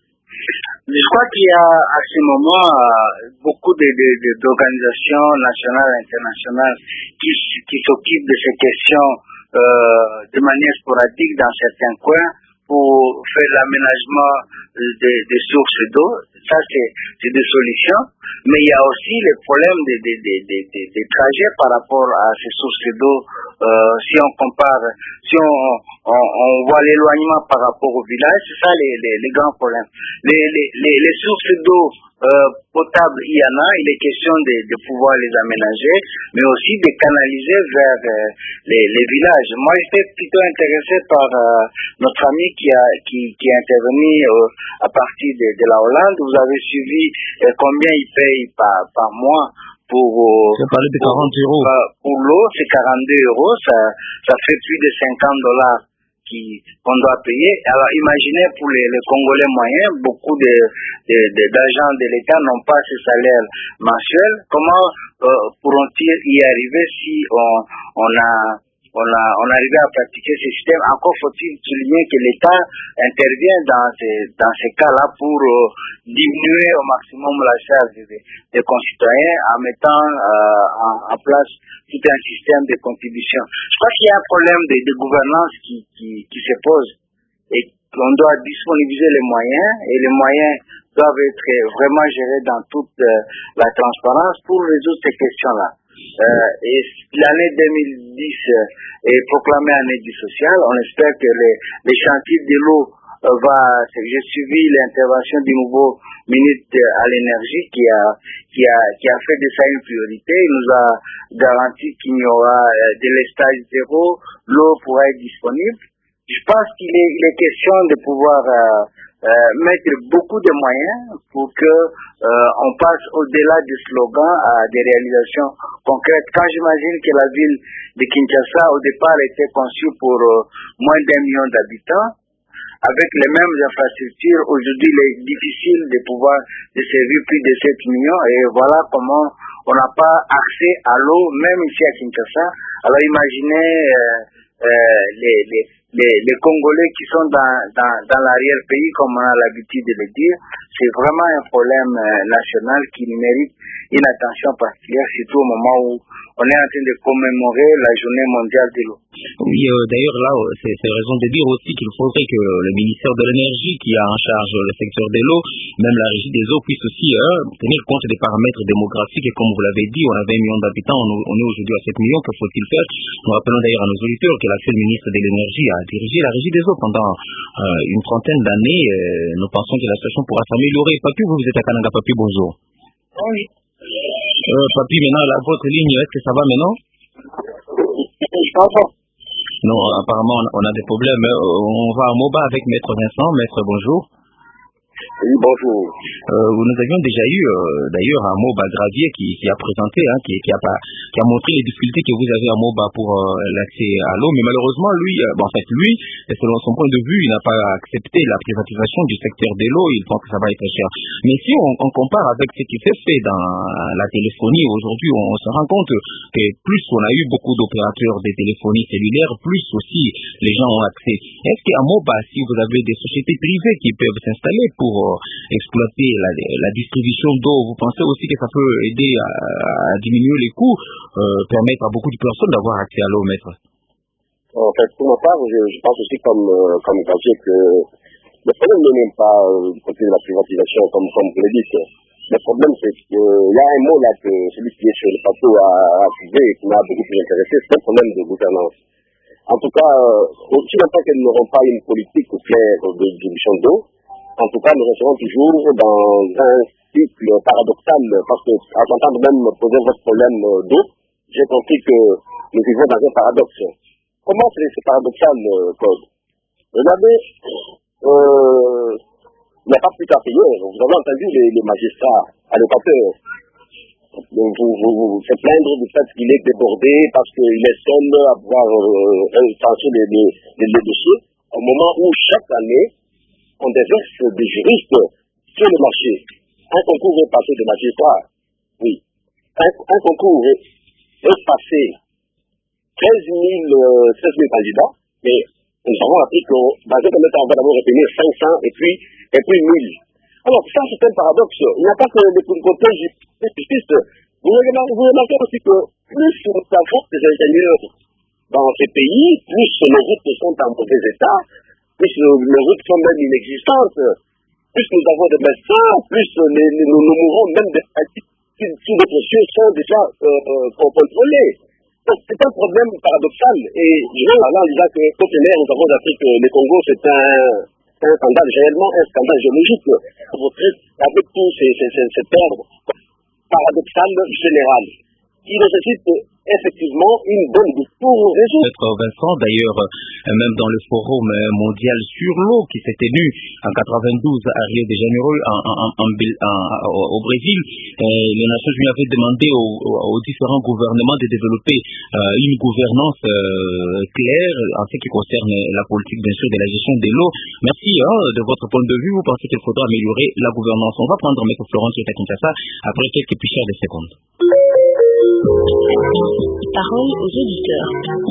Je crois qu'il y a à ce moment beaucoup de, de, de, d'organisations nationales et internationales qui, qui s'occupent de ces questions Euh, de manière sporadique dans certains coins pour faire l'aménagement des, des sources d'eau. Ça, c'est des solutions. Mais il y a aussi les problèmes des, des, des, des, des, des trajets par rapport à ces sources d'eau. Euh, si on compare, si on, on, on voit l'éloignement par rapport au village, c'est ça les, les, les grands problèmes. Les, les, les, les sources d'eau euh, potables, il y en a, il est question de, de pouvoir les aménager, mais aussi de canaliser vers euh, les, les villages. Moi, j'étais plutôt intéressé par euh, notre ami qui a qui, qui est intervenu euh, à partir de, de la Hollande. Vous avez suivi euh, combien il paye par, par mois pour, euh, pour, de quarante euros. pour, pour l'eau, c'est quarante-deux euros, ça, ça fait plus de cinquante dollars qu'on doit payer. Alors imaginez pour les, les Congolais moyens, beaucoup de, de, de, d'agents de l'État n'ont pas ce salaire mensuel. Comment euh, pourront-ils y arriver si on, on a On a, on arrivé à pratiquer ce système? Encore faut-il souligner que l'État intervient dans ces, dans ces cas-là pour euh, diminuer au maximum la charge des, des concitoyens en mettant euh, en, en place tout un système de contribution. Je crois qu'il y a un problème de, de gouvernance qui, qui, qui se pose et qu'on doit disponibiliser les moyens et les moyens doivent être vraiment gérés dans toute euh, la transparence pour résoudre ces questions-là. Euh, et l'année deux mille dix euh, est proclamée année du social. On espère que les, les chantiers de l'eau euh, va. J'ai suivi l'intervention du nouveau ministre à l'énergie qui a qui a qui a fait de ça une priorité. Il nous a garanti qu'il y aura euh, de l'estage zéro, l'eau pourra être disponible. Je pense qu'il est, il est question de pouvoir euh, euh, mettre beaucoup de moyens pour que euh, on passe au-delà du slogan à des réalisations concrètes. Quand j'imagine que la ville de Kinshasa au départ était conçue pour euh, moins d'un million d'habitants, avec les mêmes infrastructures, aujourd'hui il est difficile de pouvoir desservir plus de sept millions et voilà comment on n'a pas accès à l'eau, même ici à Kinshasa. Alors imaginez euh, euh, les, les, les, les Congolais qui sont dans, dans, dans l'arrière-pays, comme on a l'habitude de le dire. C'est vraiment un problème euh, national qui mérite une attention particulière, surtout au moment où on est en train de commémorer la journée mondiale de l'eau. Oui, euh, d'ailleurs, là, c'est, c'est raison de dire aussi qu'il faudrait que le ministère de l'Énergie, qui a en charge le secteur de l'eau, même la régie des eaux, puisse aussi euh, tenir compte des paramètres démographiques. Et comme vous l'avez dit, on avait un million d'habitants, on, on est aujourd'hui à sept millions. Que faut-il faire? Nous rappelons d'ailleurs à nos auditeurs que l'actuel ministre de l'Énergie a dirigé la régie des eaux pendant euh, une trentaine d'années. Euh, nous pensons que la situation pourra s'améliorer. Papi, vous, vous êtes à Kananga. Papi, bonjour. Oui. Euh, Papi, maintenant, la, votre ligne, est-ce que ça va maintenant? Non, apparemment, on a des problèmes. On va à Moba avec Maître Vincent. Maître, bonjour. Oui, bonjour. Euh, nous avions déjà eu, euh, d'ailleurs, un Moba Gravier qui, qui a présenté, hein, qui, qui, a pas, qui a montré les difficultés que vous avez à Moba pour euh, l'accès à l'eau. Mais malheureusement, lui, euh, bon, en fait, lui, selon son point de vue, il n'a pas accepté la privatisation du secteur de l'eau. Il pense que ça va être cher. Mais si on, on compare avec ce qui s'est fait dans la téléphonie aujourd'hui, on, on se rend compte que plus on a eu beaucoup d'opérateurs de téléphonie cellulaire, plus aussi les gens ont accès. Est-ce qu'à Moba, si vous avez des sociétés privées qui peuvent s'installer pour euh, exploiter la, la distribution d'eau, vous pensez aussi que ça peut aider à, à diminuer les coûts, euh, permettre à beaucoup de personnes d'avoir accès à l'eau, maître? En fait, pour ma part, je, je pense aussi comme, euh, comme Gauthier que le problème n'est même pas euh, du côté de la privatisation, comme, comme vous le dites. Le problème, c'est qu'il y a un mot là que celui qui est sur le plateau a accusé et qui m'a beaucoup plus intéressé, c'est le problème de gouvernance. En tout cas, euh, aussi longtemps qu'elles n'auront pas une politique claire de distribution d'eau, en tout cas, nous resterons toujours dans un cycle paradoxal, parce que, en tentant de même poser votre problème d'eau, j'ai compris que nous vivons dans un paradoxe. Comment c'est ce paradoxal, Claude? Regardez, euh, il n'y a pas plus qu'à payer. Vous avez entendu les, les magistrats allocataires vous, vous, vous se plaindre du fait qu'il est débordé parce qu'il est seul à pouvoir euh, trancher les, les, les, les dossiers, au moment où chaque année, on déverse des juristes sur le marché. Un concours est passé de magistrats, oui. Un, un concours est, est passé treize mille candidats, mais nous avons appris que dans un premier temps, on va d'abord retenir cinq cents et puis, et puis mille. Alors, ça, c'est un paradoxe. Il n'y a pas que les côtés de justice. Vous remarquez aussi que plus nous avons des ingénieurs dans ces pays, plus nos routes sont en mauvais état, plus les routes sont même inexistantes, plus nous avons des médecins, plus les, les, nous, nous mourons même des pratiques qui, sous les cieux, sont déjà euh, euh, contrôlés. Donc, c'est un problème paradoxal. Et je vais là en disant que, côté l'air, nous avons appris que le Congo, c'est un, un scandale, réellement un scandale géologique. Avec tous ces, ces, ces, ces termes paradoxal général, qui nécessite effectivement une bonne lutte pour résoudre. Maître Vincent, d'ailleurs, même dans le forum mondial sur l'eau qui s'est tenu en quatre-vingt-douze à Rio de Janeiro, en, en, en, en, au Brésil, euh, les Nations Unies avaient demandé aux, aux différents gouvernements de développer euh, une gouvernance euh, claire en ce qui concerne la politique, bien sûr, de la gestion de l'eau. Merci hein, de votre point de vue. Vous pensez qu'il faudra améliorer la gouvernance? On va prendre Maître Florent qui est à Kinshasa après quelques pichères de secondes. Parole aux auditeurs.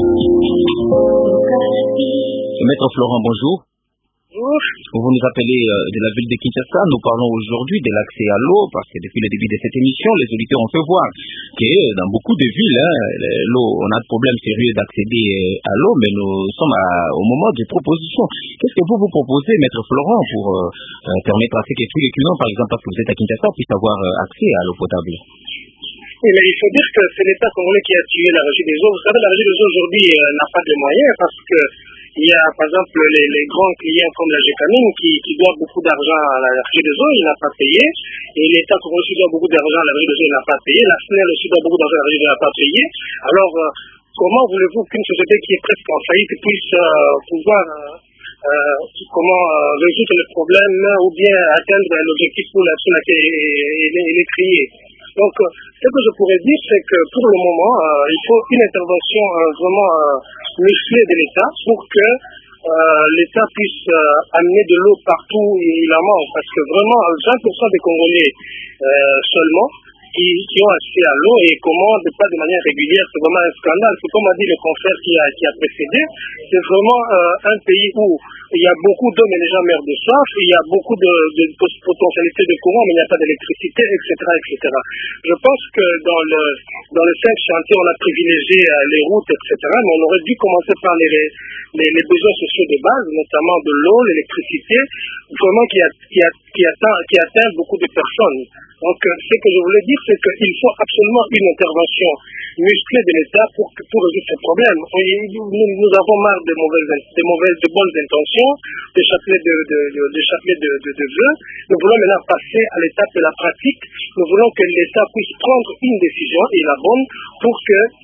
Maître Florent, bonjour. Bonjour. Vous nous appelez euh, de la ville de Kinshasa. Nous parlons aujourd'hui de l'accès à l'eau parce que depuis le début de cette émission, les auditeurs ont fait voir que dans beaucoup de villes, hein, l'eau, on a de problèmes sérieux d'accéder à l'eau, mais nous sommes à, au moment des propositions. Qu'est-ce que vous vous proposez, Maître Florent, pour euh, permettre à ce que tous les clients, par exemple, parce que vous êtes à Kinshasa, puissent avoir accès à l'eau potable? Oui, mais il faut dire que c'est l'État congolais qui a tué la régie des eaux. Vous savez, la régie des eaux aujourd'hui euh, n'a pas de moyens parce que il y a, par exemple, les, les grands clients comme la Gécamine qui, qui doivent beaucoup d'argent à la régie des eaux, il n'a pas payé. Et l'État congolais aussi doit beaucoup d'argent à la régie des eaux, il n'a pas payé. La S N E L aussi doit beaucoup d'argent à la régie des eaux, il n'a pas payé. Alors, euh, comment voulez-vous qu'une société qui est presque en faillite puisse euh, pouvoir euh, euh, comment euh, résoudre le problème ou bien atteindre l'objectif pour laquelle elle est créée? Donc, euh, ce que je pourrais dire, c'est que pour le moment, euh, il faut une intervention euh, vraiment euh, musclée de l'État pour que euh, l'État puisse euh, amener de l'eau partout où il en manque. Parce que vraiment, vingt pour cent des Congolais euh, seulement qui, qui ont accès à l'eau et commandent pas de manière régulière, c'est vraiment un scandale. C'est comme a dit le confrère qui a, qui a précédé, c'est vraiment euh, un pays où il y a beaucoup d'eau mais les gens meurent de soif, il y a beaucoup de, de potentialités de courant mais il n'y a pas d'électricité, et cetera, et cetera. Je pense que dans le dans le cinq chantiers, on a privilégié euh, les routes, et cetera, mais on aurait dû commencer par les, les, les besoins sociaux de base, notamment de l'eau, l'électricité, vraiment qui, a, qui, a, qui, atteint, qui atteint beaucoup de personnes. Donc, ce que je voulais dire, c'est qu'il faut absolument une intervention musclée de l'État pour, pour résoudre ce problème. Nous, nous avons marre de mauvaises, de mauvaises, de bonnes intentions, de chapelets de, de, de, de, chapelets de, de, de vœux. Nous voulons maintenant passer à l'étape de la pratique. Nous voulons que l'État puisse prendre une décision, et la bonne, pour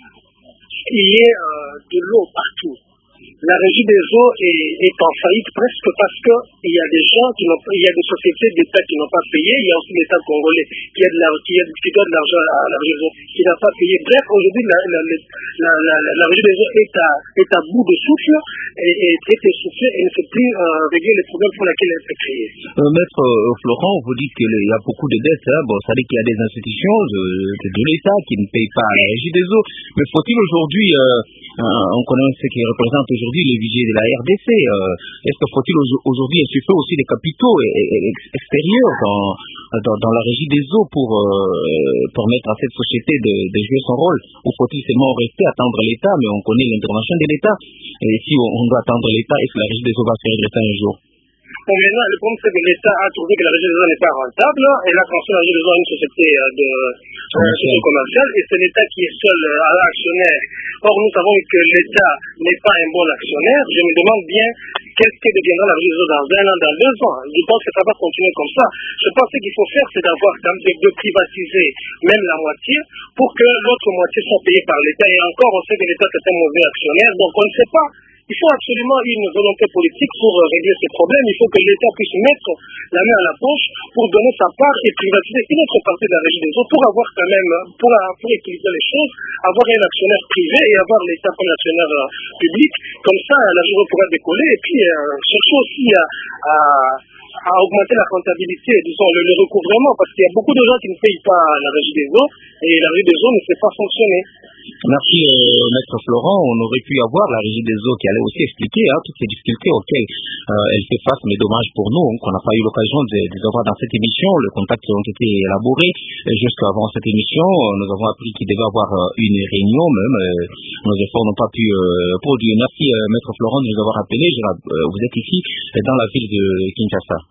qu'il y ait euh, de l'eau partout. La régie des eaux est, est en faillite presque parce qu'il y a des gens qui n'ont, il y a des sociétés d'État qui n'ont pas payé, il y a aussi l'État congolais qui a de la, qui a, qui doit de l'argent à la régie des eaux qui n'a pas payé. Bref, aujourd'hui, la, la, la, la, la régie des eaux est à, est à bout de souffle et est, est essoufflée et ne sait plus euh, régler les problèmes pour lesquels elle a été créée. Euh, Maître euh, Florent, vous dites qu'il y a beaucoup de dettes, hein. Bon, ça dit qu'il y a des institutions de, de, de l'État qui ne payent pas la régie des eaux, mais faut-il aujourd'hui, euh, euh, on connaît ce qui représente aujourd'hui les budgets de la R D C, euh, est-ce que faut-il aujourd'hui insuffler aussi des capitaux extérieurs dans, dans, dans la régie des eaux pour euh, permettre à cette société de, de jouer son rôle, ou faut-il seulement rester attendre l'État, mais on connaît l'intervention de l'État, et si on, on doit attendre l'État, est-ce que la régie des eaux va se redresser un jour? Bon, maintenant, le problème, c'est que l'État a trouvé que la régie des eaux n'est pas rentable, et l'a construit la régie des eaux à une société de euh, commerciale, et c'est l'État qui est seul euh, actionnaire. Or, nous savons que l'État n'est pas un bon actionnaire. Je me demande bien qu'est-ce que deviendra la régie des eaux dans un an, dans deux ans. Je pense que ça va continuer comme ça. Je pense que ce qu'il faut faire, c'est d'avoir de, de privatiser même la moitié pour que l'autre moitié soit payée par l'État. Et encore, on sait que l'État est un mauvais actionnaire, donc on ne sait pas. Il faut absolument une volonté politique pour régler ces problèmes. Il faut que l'État puisse mettre la main à la poche pour donner sa part et privatiser une autre partie de la régie des eaux pour avoir quand même, pour, pour équilibrer les choses, avoir un actionnaire privé et avoir l'État comme actionnaire euh, public. Comme ça, la régie pourra décoller et puis euh, chercher aussi à, à, à augmenter la rentabilité, disons, le, le recouvrement, parce qu'il y a beaucoup de gens qui ne payent pas la régie des eaux et la régie des eaux ne sait pas fonctionner. Merci, euh, Maître Florent. On aurait pu avoir la régie des eaux qui allait aussi expliquer hein, toutes ces difficultés auxquelles euh, elle fait face, mais dommage pour nous, hein, qu'on n'a pas eu l'occasion de, de les avoir dans cette émission. Le contact ont été élaborés jusqu'avant cette émission. Nous avons appris qu'il devait y avoir euh, une réunion même. Euh, nos efforts n'ont pas pu euh, produire. Merci, euh, Maître Florent, de nous avoir appelé. Je, euh, vous êtes ici dans la ville de Kinshasa.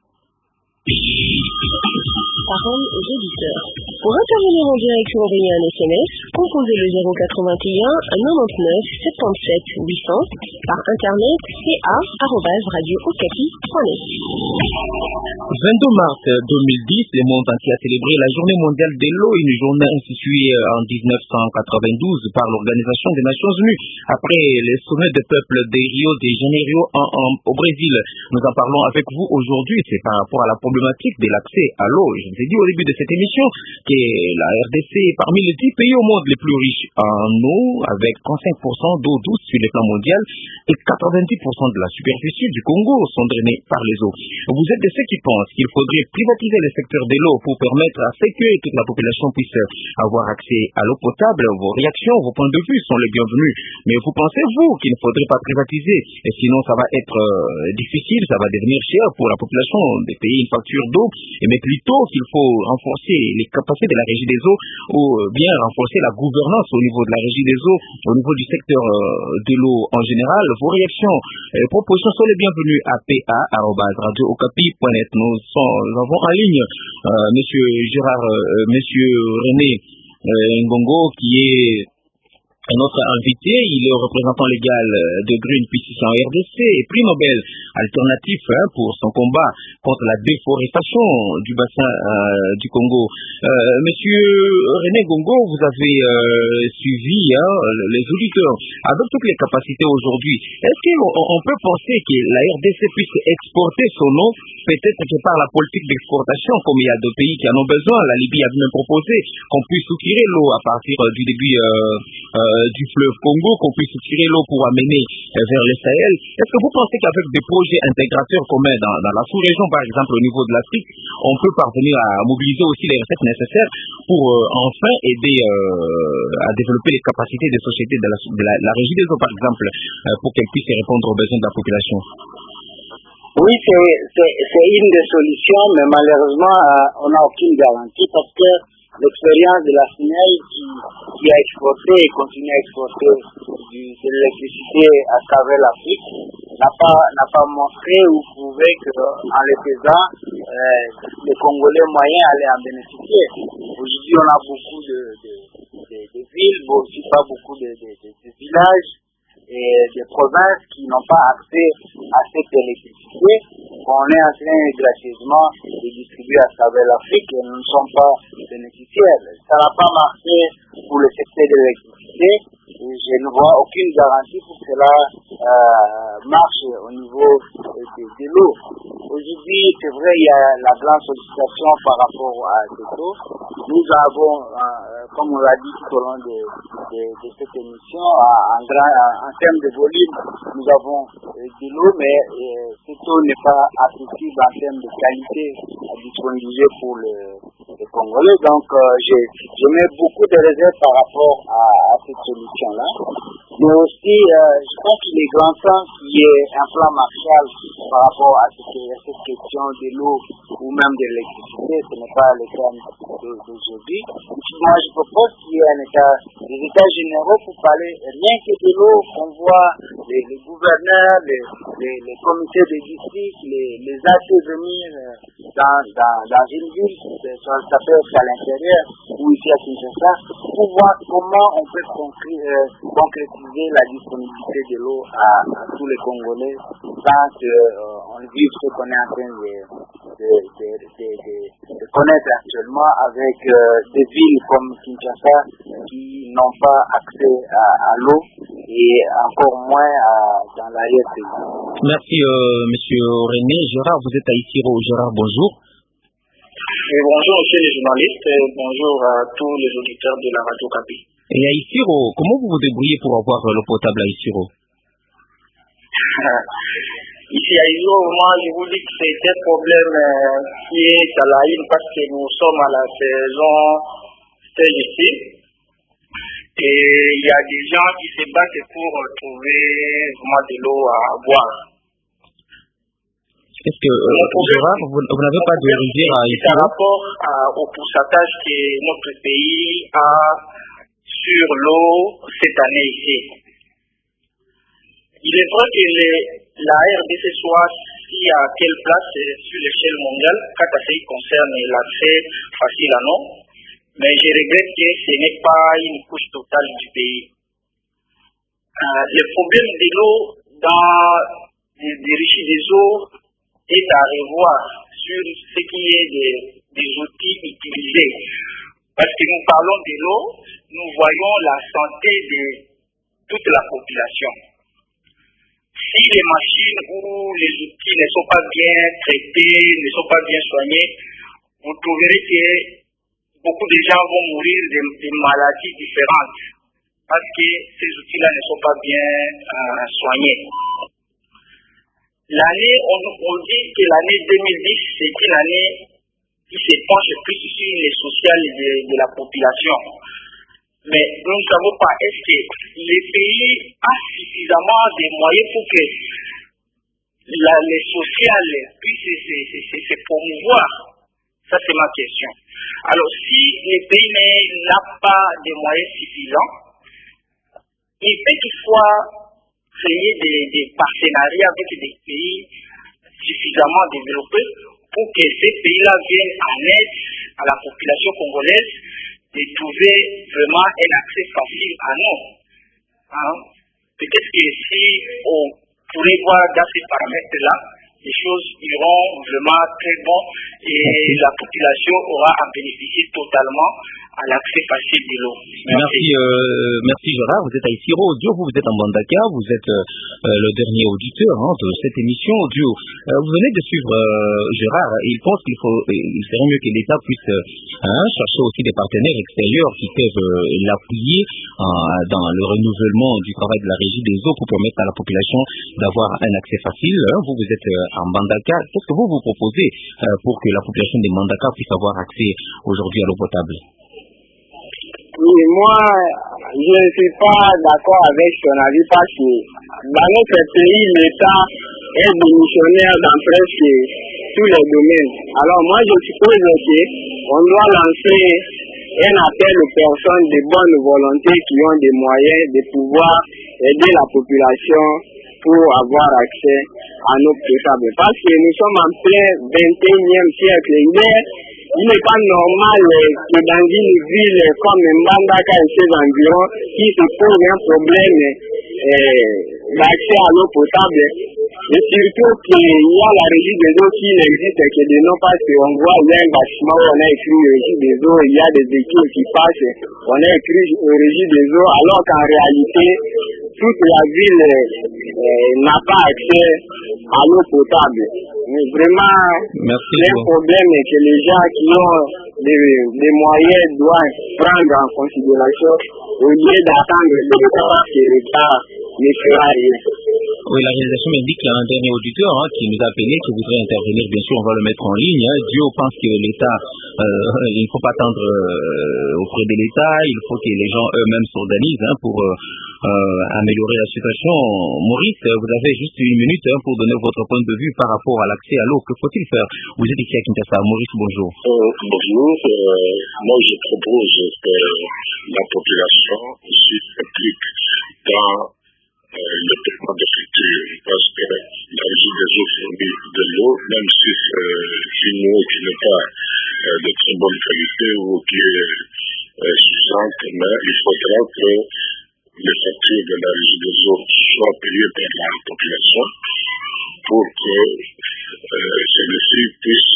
Parole aux auditeurs. Pour intervenir en direct ou envoyer un S M S, composez le zéro quatre-vingt-un quatre-vingt-dix-neuf soixante-dix-sept huit cents par internet c a arobase radio okapi point net. vingt-deux mars deux mille dix, le monde entier a célébré la Journée mondiale de l'eau, une journée instituée en dix-neuf cent quatre-vingt-douze par l'Organisation des Nations Unies après le sommet des peuples de Rio de Janeiro en, en, au Brésil. Nous en parlons avec vous aujourd'hui, c'est par rapport à la problématique de l'accès à l'eau. Je vous ai dit au début de cette émission que la R D C est parmi les dix pays au monde les plus riches en eau, avec trente-cinq pour cent d'eau douce sur le plan mondial et quatre-vingt-dix pour cent de la superficie du Congo sont drainés par les eaux. Vous êtes de ceux qui pensent qu'il faudrait privatiser le secteur de l'eau pour permettre à ce que toute la population puisse avoir accès à l'eau potable. Vos réactions, vos points de vue sont les bienvenus. Mais vous pensez, vous, qu'il ne faudrait pas privatiser? Et sinon, ça va être euh, difficile, ça va devenir cher pour la population de payer une facture d'eau, mais plutôt qu'il faut renforcer les capacités de la régie des eaux ou bien renforcer la gouvernance au niveau de la régie des eaux, au niveau du secteur euh, de l'eau en général. Vos réactions et propositions sont les bienvenues à p a arobase radio okapi point net. Nous, nous avons en ligne euh, monsieur Gérard, euh, monsieur René euh, Ngongo qui est Notre invité, il est représentant légal de Greenpeace en R D C et prix Nobel alternatif hein, pour son combat contre la déforestation du bassin euh, du Congo. Euh, Monsieur René Gongo, vous avez euh, suivi hein, les auditeurs avec toutes les capacités aujourd'hui. Est-ce qu'on on peut penser que la R D C puisse exporter son eau, peut-être que par la politique d'exportation, comme il y a d'autres pays qui en ont besoin? La Libye a même proposé qu'on puisse soutirer l'eau à partir euh, du début euh, euh, du fleuve Congo, qu'on puisse tirer l'eau pour amener euh, vers le Sahel. Est-ce que vous pensez qu'avec des projets intégrateurs communs dans, dans la sous-région, par exemple au niveau de l'Afrique, on peut parvenir à mobiliser aussi les recettes nécessaires pour euh, enfin aider euh, à développer les capacités des sociétés de la, de la, la régie des eaux, par exemple, euh, pour qu'elles puissent répondre aux besoins de la population? Oui, c'est une des solutions, mais malheureusement, euh, on n'a aucune garantie parce que l'expérience de la S N E L qui, qui a exporté et continue à exporter du, de l'électricité à travers l'Afrique n'a pas, n'a pas montré ou prouvé qu'en le faisant, euh, les Congolais moyens allaient en bénéficier. Aujourd'hui, on a beaucoup de, de, de, de villes, mais aussi pas beaucoup de, de, de, de villages et des provinces qui n'ont pas accès à cette électricité. On est en train gracieusement de distribuer à travers l'Afrique et nous ne sommes pas bénéficiaires. Ça n'a pas marché pour le secteur de l'électricité et je ne vois aucune garantie pour que cela euh, marche au niveau de, de, de l'eau. Aujourd'hui, c'est vrai, il y a la grande sollicitation par rapport à cette eau. Nous avons, euh, comme on l'a dit tout au long de, de, de cette émission, en, grand, en termes de volume, nous avons euh, de l'eau, mais euh, cette eau n'est pas accessible en termes de qualité à disponibiliser pour le, les Congolais. Donc, euh, je, je mets beaucoup de réserves par rapport à, à cette solution-là. Mais aussi, euh, je pense qu'il est grand temps qu'il y ait un plan Marshall par rapport à cette, à cette question de l'eau ou même de l'électricité. Ce n'est pas le cas d'aujourd'hui. Moi, je propose qu'il y ait un état, des états généraux pour parler rien que de l'eau, qu'on voit les, les gouverneurs, les, les, les comités de district, les, les intervenir dans, dans, dans une ville, ça, ça peut être à l'intérieur ou ici à Kinshasa, pour voir comment on peut concré, euh, concrétiser la disponibilité de l'eau à, à tous les Congolais sans qu'on euh, vive ce qu'on est en train de, de, de, de, de, de connaître actuellement avec euh, des villes comme Kinshasa qui n'ont pas accès à, à l'eau et encore moins à, dans l'arrière-pays. Merci, euh, monsieur René. Gérard, vous êtes à Isiro. Gérard, bonjour. Et bonjour, monsieur les journalistes, et bonjour à tous les auditeurs de la Radio Kapi. Et à Isiro, comment vous vous débrouillez pour avoir l'eau potable à Isiro? Ici à Isiro, moi je vous dis que c'est un problème euh, qui est à la ligne parce que nous sommes à la saison sèche ici. Et il y a des gens qui se battent pour trouver vraiment de l'eau à boire. Est-ce que, euh, Gérard, vous, vous n'avez pas de rivière à Isiro? Par rapport à, au pourcentage que notre pays a sur l'eau cette année ici. Il est vrai que les, la R D C soit si à quelle place sur l'échelle mondiale quand ça concerne l'accès facile à l'eau, mais je regrette que ce n'est pas une couche totale du pays. Euh, le problème de l'eau dans les, les riches des eaux est à revoir sur ce qui est des, des outils utilisés. Parce que nous parlons de l'eau, nous voyons la santé de toute la population. Si les machines ou les outils ne sont pas bien traités, ne sont pas bien soignés, vous trouverez que beaucoup de gens vont mourir de, de maladies différentes parce que ces outils-là ne sont pas bien euh, soignés. L'année, on, on dit que l'année deux mille dix, c'est une année qui se penche plus sur les sociales de, de la population. Mais nous ne savons pas, est-ce que les pays ont suffisamment de moyens pour que la, les sociales puissent se, se, se, se promouvoir? Ça, c'est ma question. Alors, si les pays n'ont pas de moyens suffisants, il peut toutefois créer des, des partenariats avec des pays suffisamment développés pour que ces pays-là viennent en aide à la population congolaise de trouver vraiment un accès facile à nous. Hein. Peut-être que si on pourrait voir dans ces paramètres-là, les choses iront vraiment très bon et la population aura à bénéficier totalement à l'accès facile de l'eau. Merci, euh, merci Gérard. Vous êtes à Isiro Audio, vous, vous êtes en Bandaka, vous êtes euh, le dernier auditeur hein, de cette émission Audio. Euh, vous venez de suivre euh, Gérard. Il pense qu'il faut, il serait mieux que l'État puisse euh, hein, chercher aussi des partenaires extérieurs qui peuvent euh, l'appuyer euh, dans le renouvellement du travail de la régie des eaux pour permettre à la population d'avoir un accès facile. Vous, vous êtes euh, en Bandaka. Qu'est-ce que vous vous proposez euh, pour que la population des Bandaka puisse avoir accès aujourd'hui à l'eau potable? Oui, moi, je ne suis pas d'accord avec son avis parce que dans notre pays, l'État est démissionnaire dans presque tous les domaines. Alors moi, je suppose qu'on doit lancer un appel aux personnes de bonne volonté qui ont des moyens de pouvoir aider la population pour avoir accès à l'eau potable. Parce que nous sommes en plein vingt et unième siècle. Il est Il n'est pas normal que dans une ville comme Mbandaka et ses environs, qui se pose un problème euh, d'accès à l'eau potable. Et surtout qu'il y a la régie des eaux qui n'existe que de non parce qu'on voit il y a un bâtiment où on a écrit régie des eaux, il y a des équipes qui passent, on a écrit régie des eaux, alors qu'en réalité, toute la ville euh, n'a pas accès à l'eau potable. Mais vraiment, c'est un problème que les gens qui ont des, des moyens doivent prendre en considération au lieu d'attendre que l'État ne fera rien. Oui, la réalisation m'indique qu'il y a un dernier auditeur hein, qui nous a appelé, qui voudrait intervenir. Bien sûr, on va le mettre en ligne. Hein. Dieu pense que l'État, euh, il ne faut pas attendre euh, auprès de l'État, il faut que les gens eux-mêmes s'organisent hein, pour euh, euh, améliorer la situation. Maurice, vous avez juste une minute hein, pour donner votre point de vue par rapport à l'accès à l'eau. Que faut-il faire? Vous êtes ici à Kinshasa. Maurice, bonjour. Euh, bonjour. Euh, moi, je propose que la population aussi s'implique dans Euh, le paiement de facture, parce que la régie des eaux fournit de l'eau, même si c'est une eau qui n'est pas euh, de très bonne qualité ou qui est euh, suffisante, mais il faudra que les factures de la régie des eaux soient payées par la population pour que euh, celui-ci puisse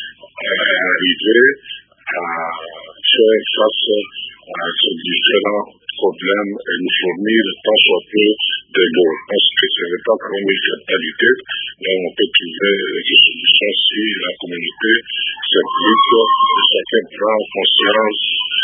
euh, arriver à faire face à ces différents problèmes et nous fournir tant soit peu de l'eau. Parce que ce n'est pas comme une fatalité, mais on peut trouver des solutions si la communauté s'implique et chacun prend conscience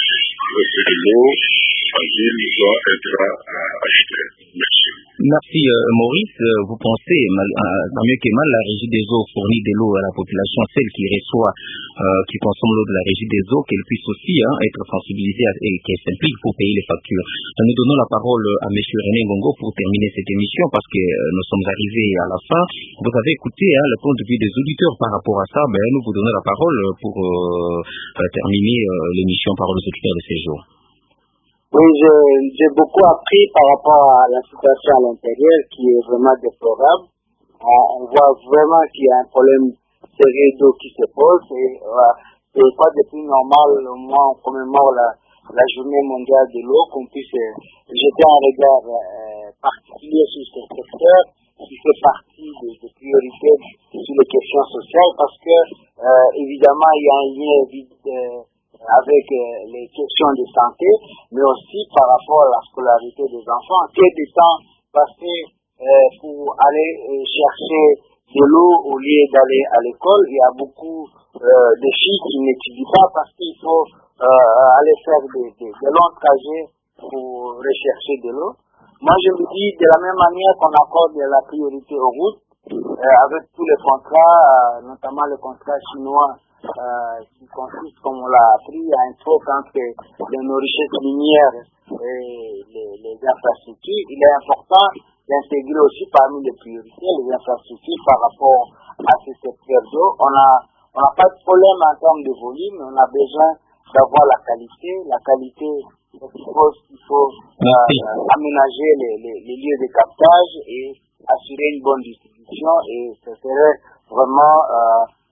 que l'eau en ville doit être achetée. Merci. Merci euh, Maurice. Vous pensez, mal, euh, tant mieux que mal, la régie des eaux fournit de l'eau à la population, celle qui reçoit, euh, qui consomme l'eau de la régie des eaux, qu'elle puisse aussi hein, être sensibilisée à, et qu'elle s'implique pour payer les factures. Nous donnons la parole à M. René Ngongo pour terminer cette émission parce que euh, nous sommes arrivés à la fin. Vous avez écouté hein, le point de vue des auditeurs par rapport à ça. Ben, nous vous donnons la parole pour euh, terminer euh, l'émission Parole aux auditeurs de ces jours. Oui, j'ai beaucoup appris par rapport à la situation à l'intérieur qui est vraiment déplorable. Euh, on voit vraiment qu'il y a un problème sérieux d'eau qui se pose et euh, c'est pas depuis normal, au moins on commémore la, la journée mondiale de l'eau, qu'on puisse euh, jeter un regard euh, particulier sur ce secteur qui fait partie des, des priorités sur les questions sociales parce que euh, évidemment il y a un lien euh, avec euh, les questions de santé, mais aussi par rapport à la scolarité des enfants. Que de temps passé euh, pour aller euh, chercher de l'eau au lieu d'aller à l'école. Il y a beaucoup euh, de filles qui n'étudient pas parce qu'il faut euh, aller faire des, des, des longs trajets pour rechercher de l'eau. Moi, je me dis, de la même manière qu'on accorde la priorité aux routes, euh, avec tous les contrats, euh, notamment le contrat chinois, Euh, qui consiste, comme on l'a appris, à un troc entre nos richesses minières et les, les infrastructures. Il est important d'intégrer aussi parmi les priorités les infrastructures par rapport à ce secteur d'eau. On a, on n'a pas de problème en termes de volume, mais on a besoin d'avoir la qualité. La qualité, il faut, il faut euh, aménager les, les, les lieux de captage et assurer une bonne distribution, et ce serait vraiment euh,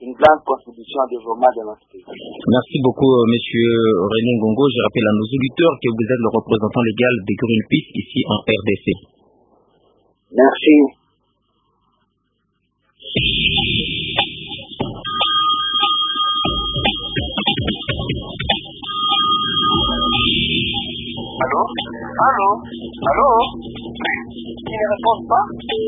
une grande contribution au développement de notre pays. Merci beaucoup, Monsieur René Ngongo. Je rappelle à nos auditeurs que vous êtes le représentant légal des Greenpeace ici en R D C. Merci. Allô? Allô? Allô? Qui ne répond pas?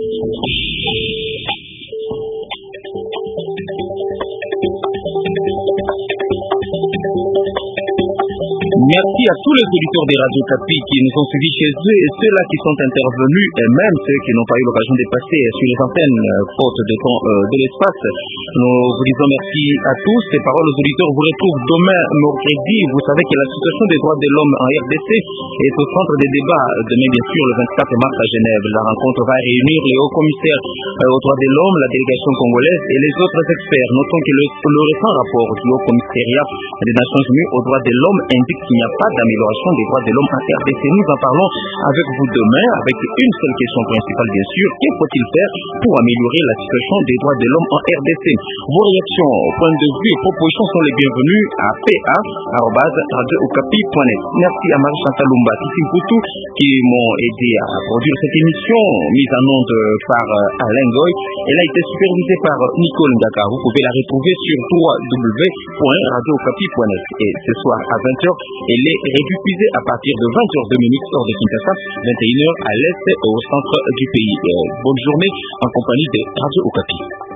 Merci à tous les auditeurs des Radio Okapi qui nous ont suivis chez eux et ceux-là qui sont intervenus et même ceux qui n'ont pas eu l'occasion de passer sur les antennes faute de temps euh, de l'espace. Nous vous disons merci à tous. Ces paroles aux auditeurs vous retrouvent demain mercredi. Vous savez que la situation des droits de l'homme en R D C est au centre des débats demain bien sûr le vingt-quatre mars à Genève. La rencontre va réunir les hauts commissaires euh, aux droits de l'homme, la délégation congolaise et les autres experts. Notons que le, le récent rapport du haut commissariat des Nations Unies aux droits de l'homme indique qu'il n'y a pas d'amélioration des droits de l'homme en R D C. Nous en parlons avec vous demain avec une seule question principale bien sûr. Que faut-il faire pour améliorer la situation des droits de l'homme en R D C? Vos réactions, points de vue et propositions sont les bienvenus à p a arobase radio okapi point net. Merci à Marie-Chantal Lumba Tissimputu qui m'ont aidé à produire cette émission mise en onde par Alain Goy. Elle a été supervisée par Nicole Ngaka. Vous pouvez la retrouver sur w w w point radio okapi point net. Et ce soir à vingt heures, elle est rediffusée à partir de vingt heures deux heure de Kinshasa, vingt et une heures à l'est au centre du pays. Euh, bonne journée en compagnie de Radio Okapi.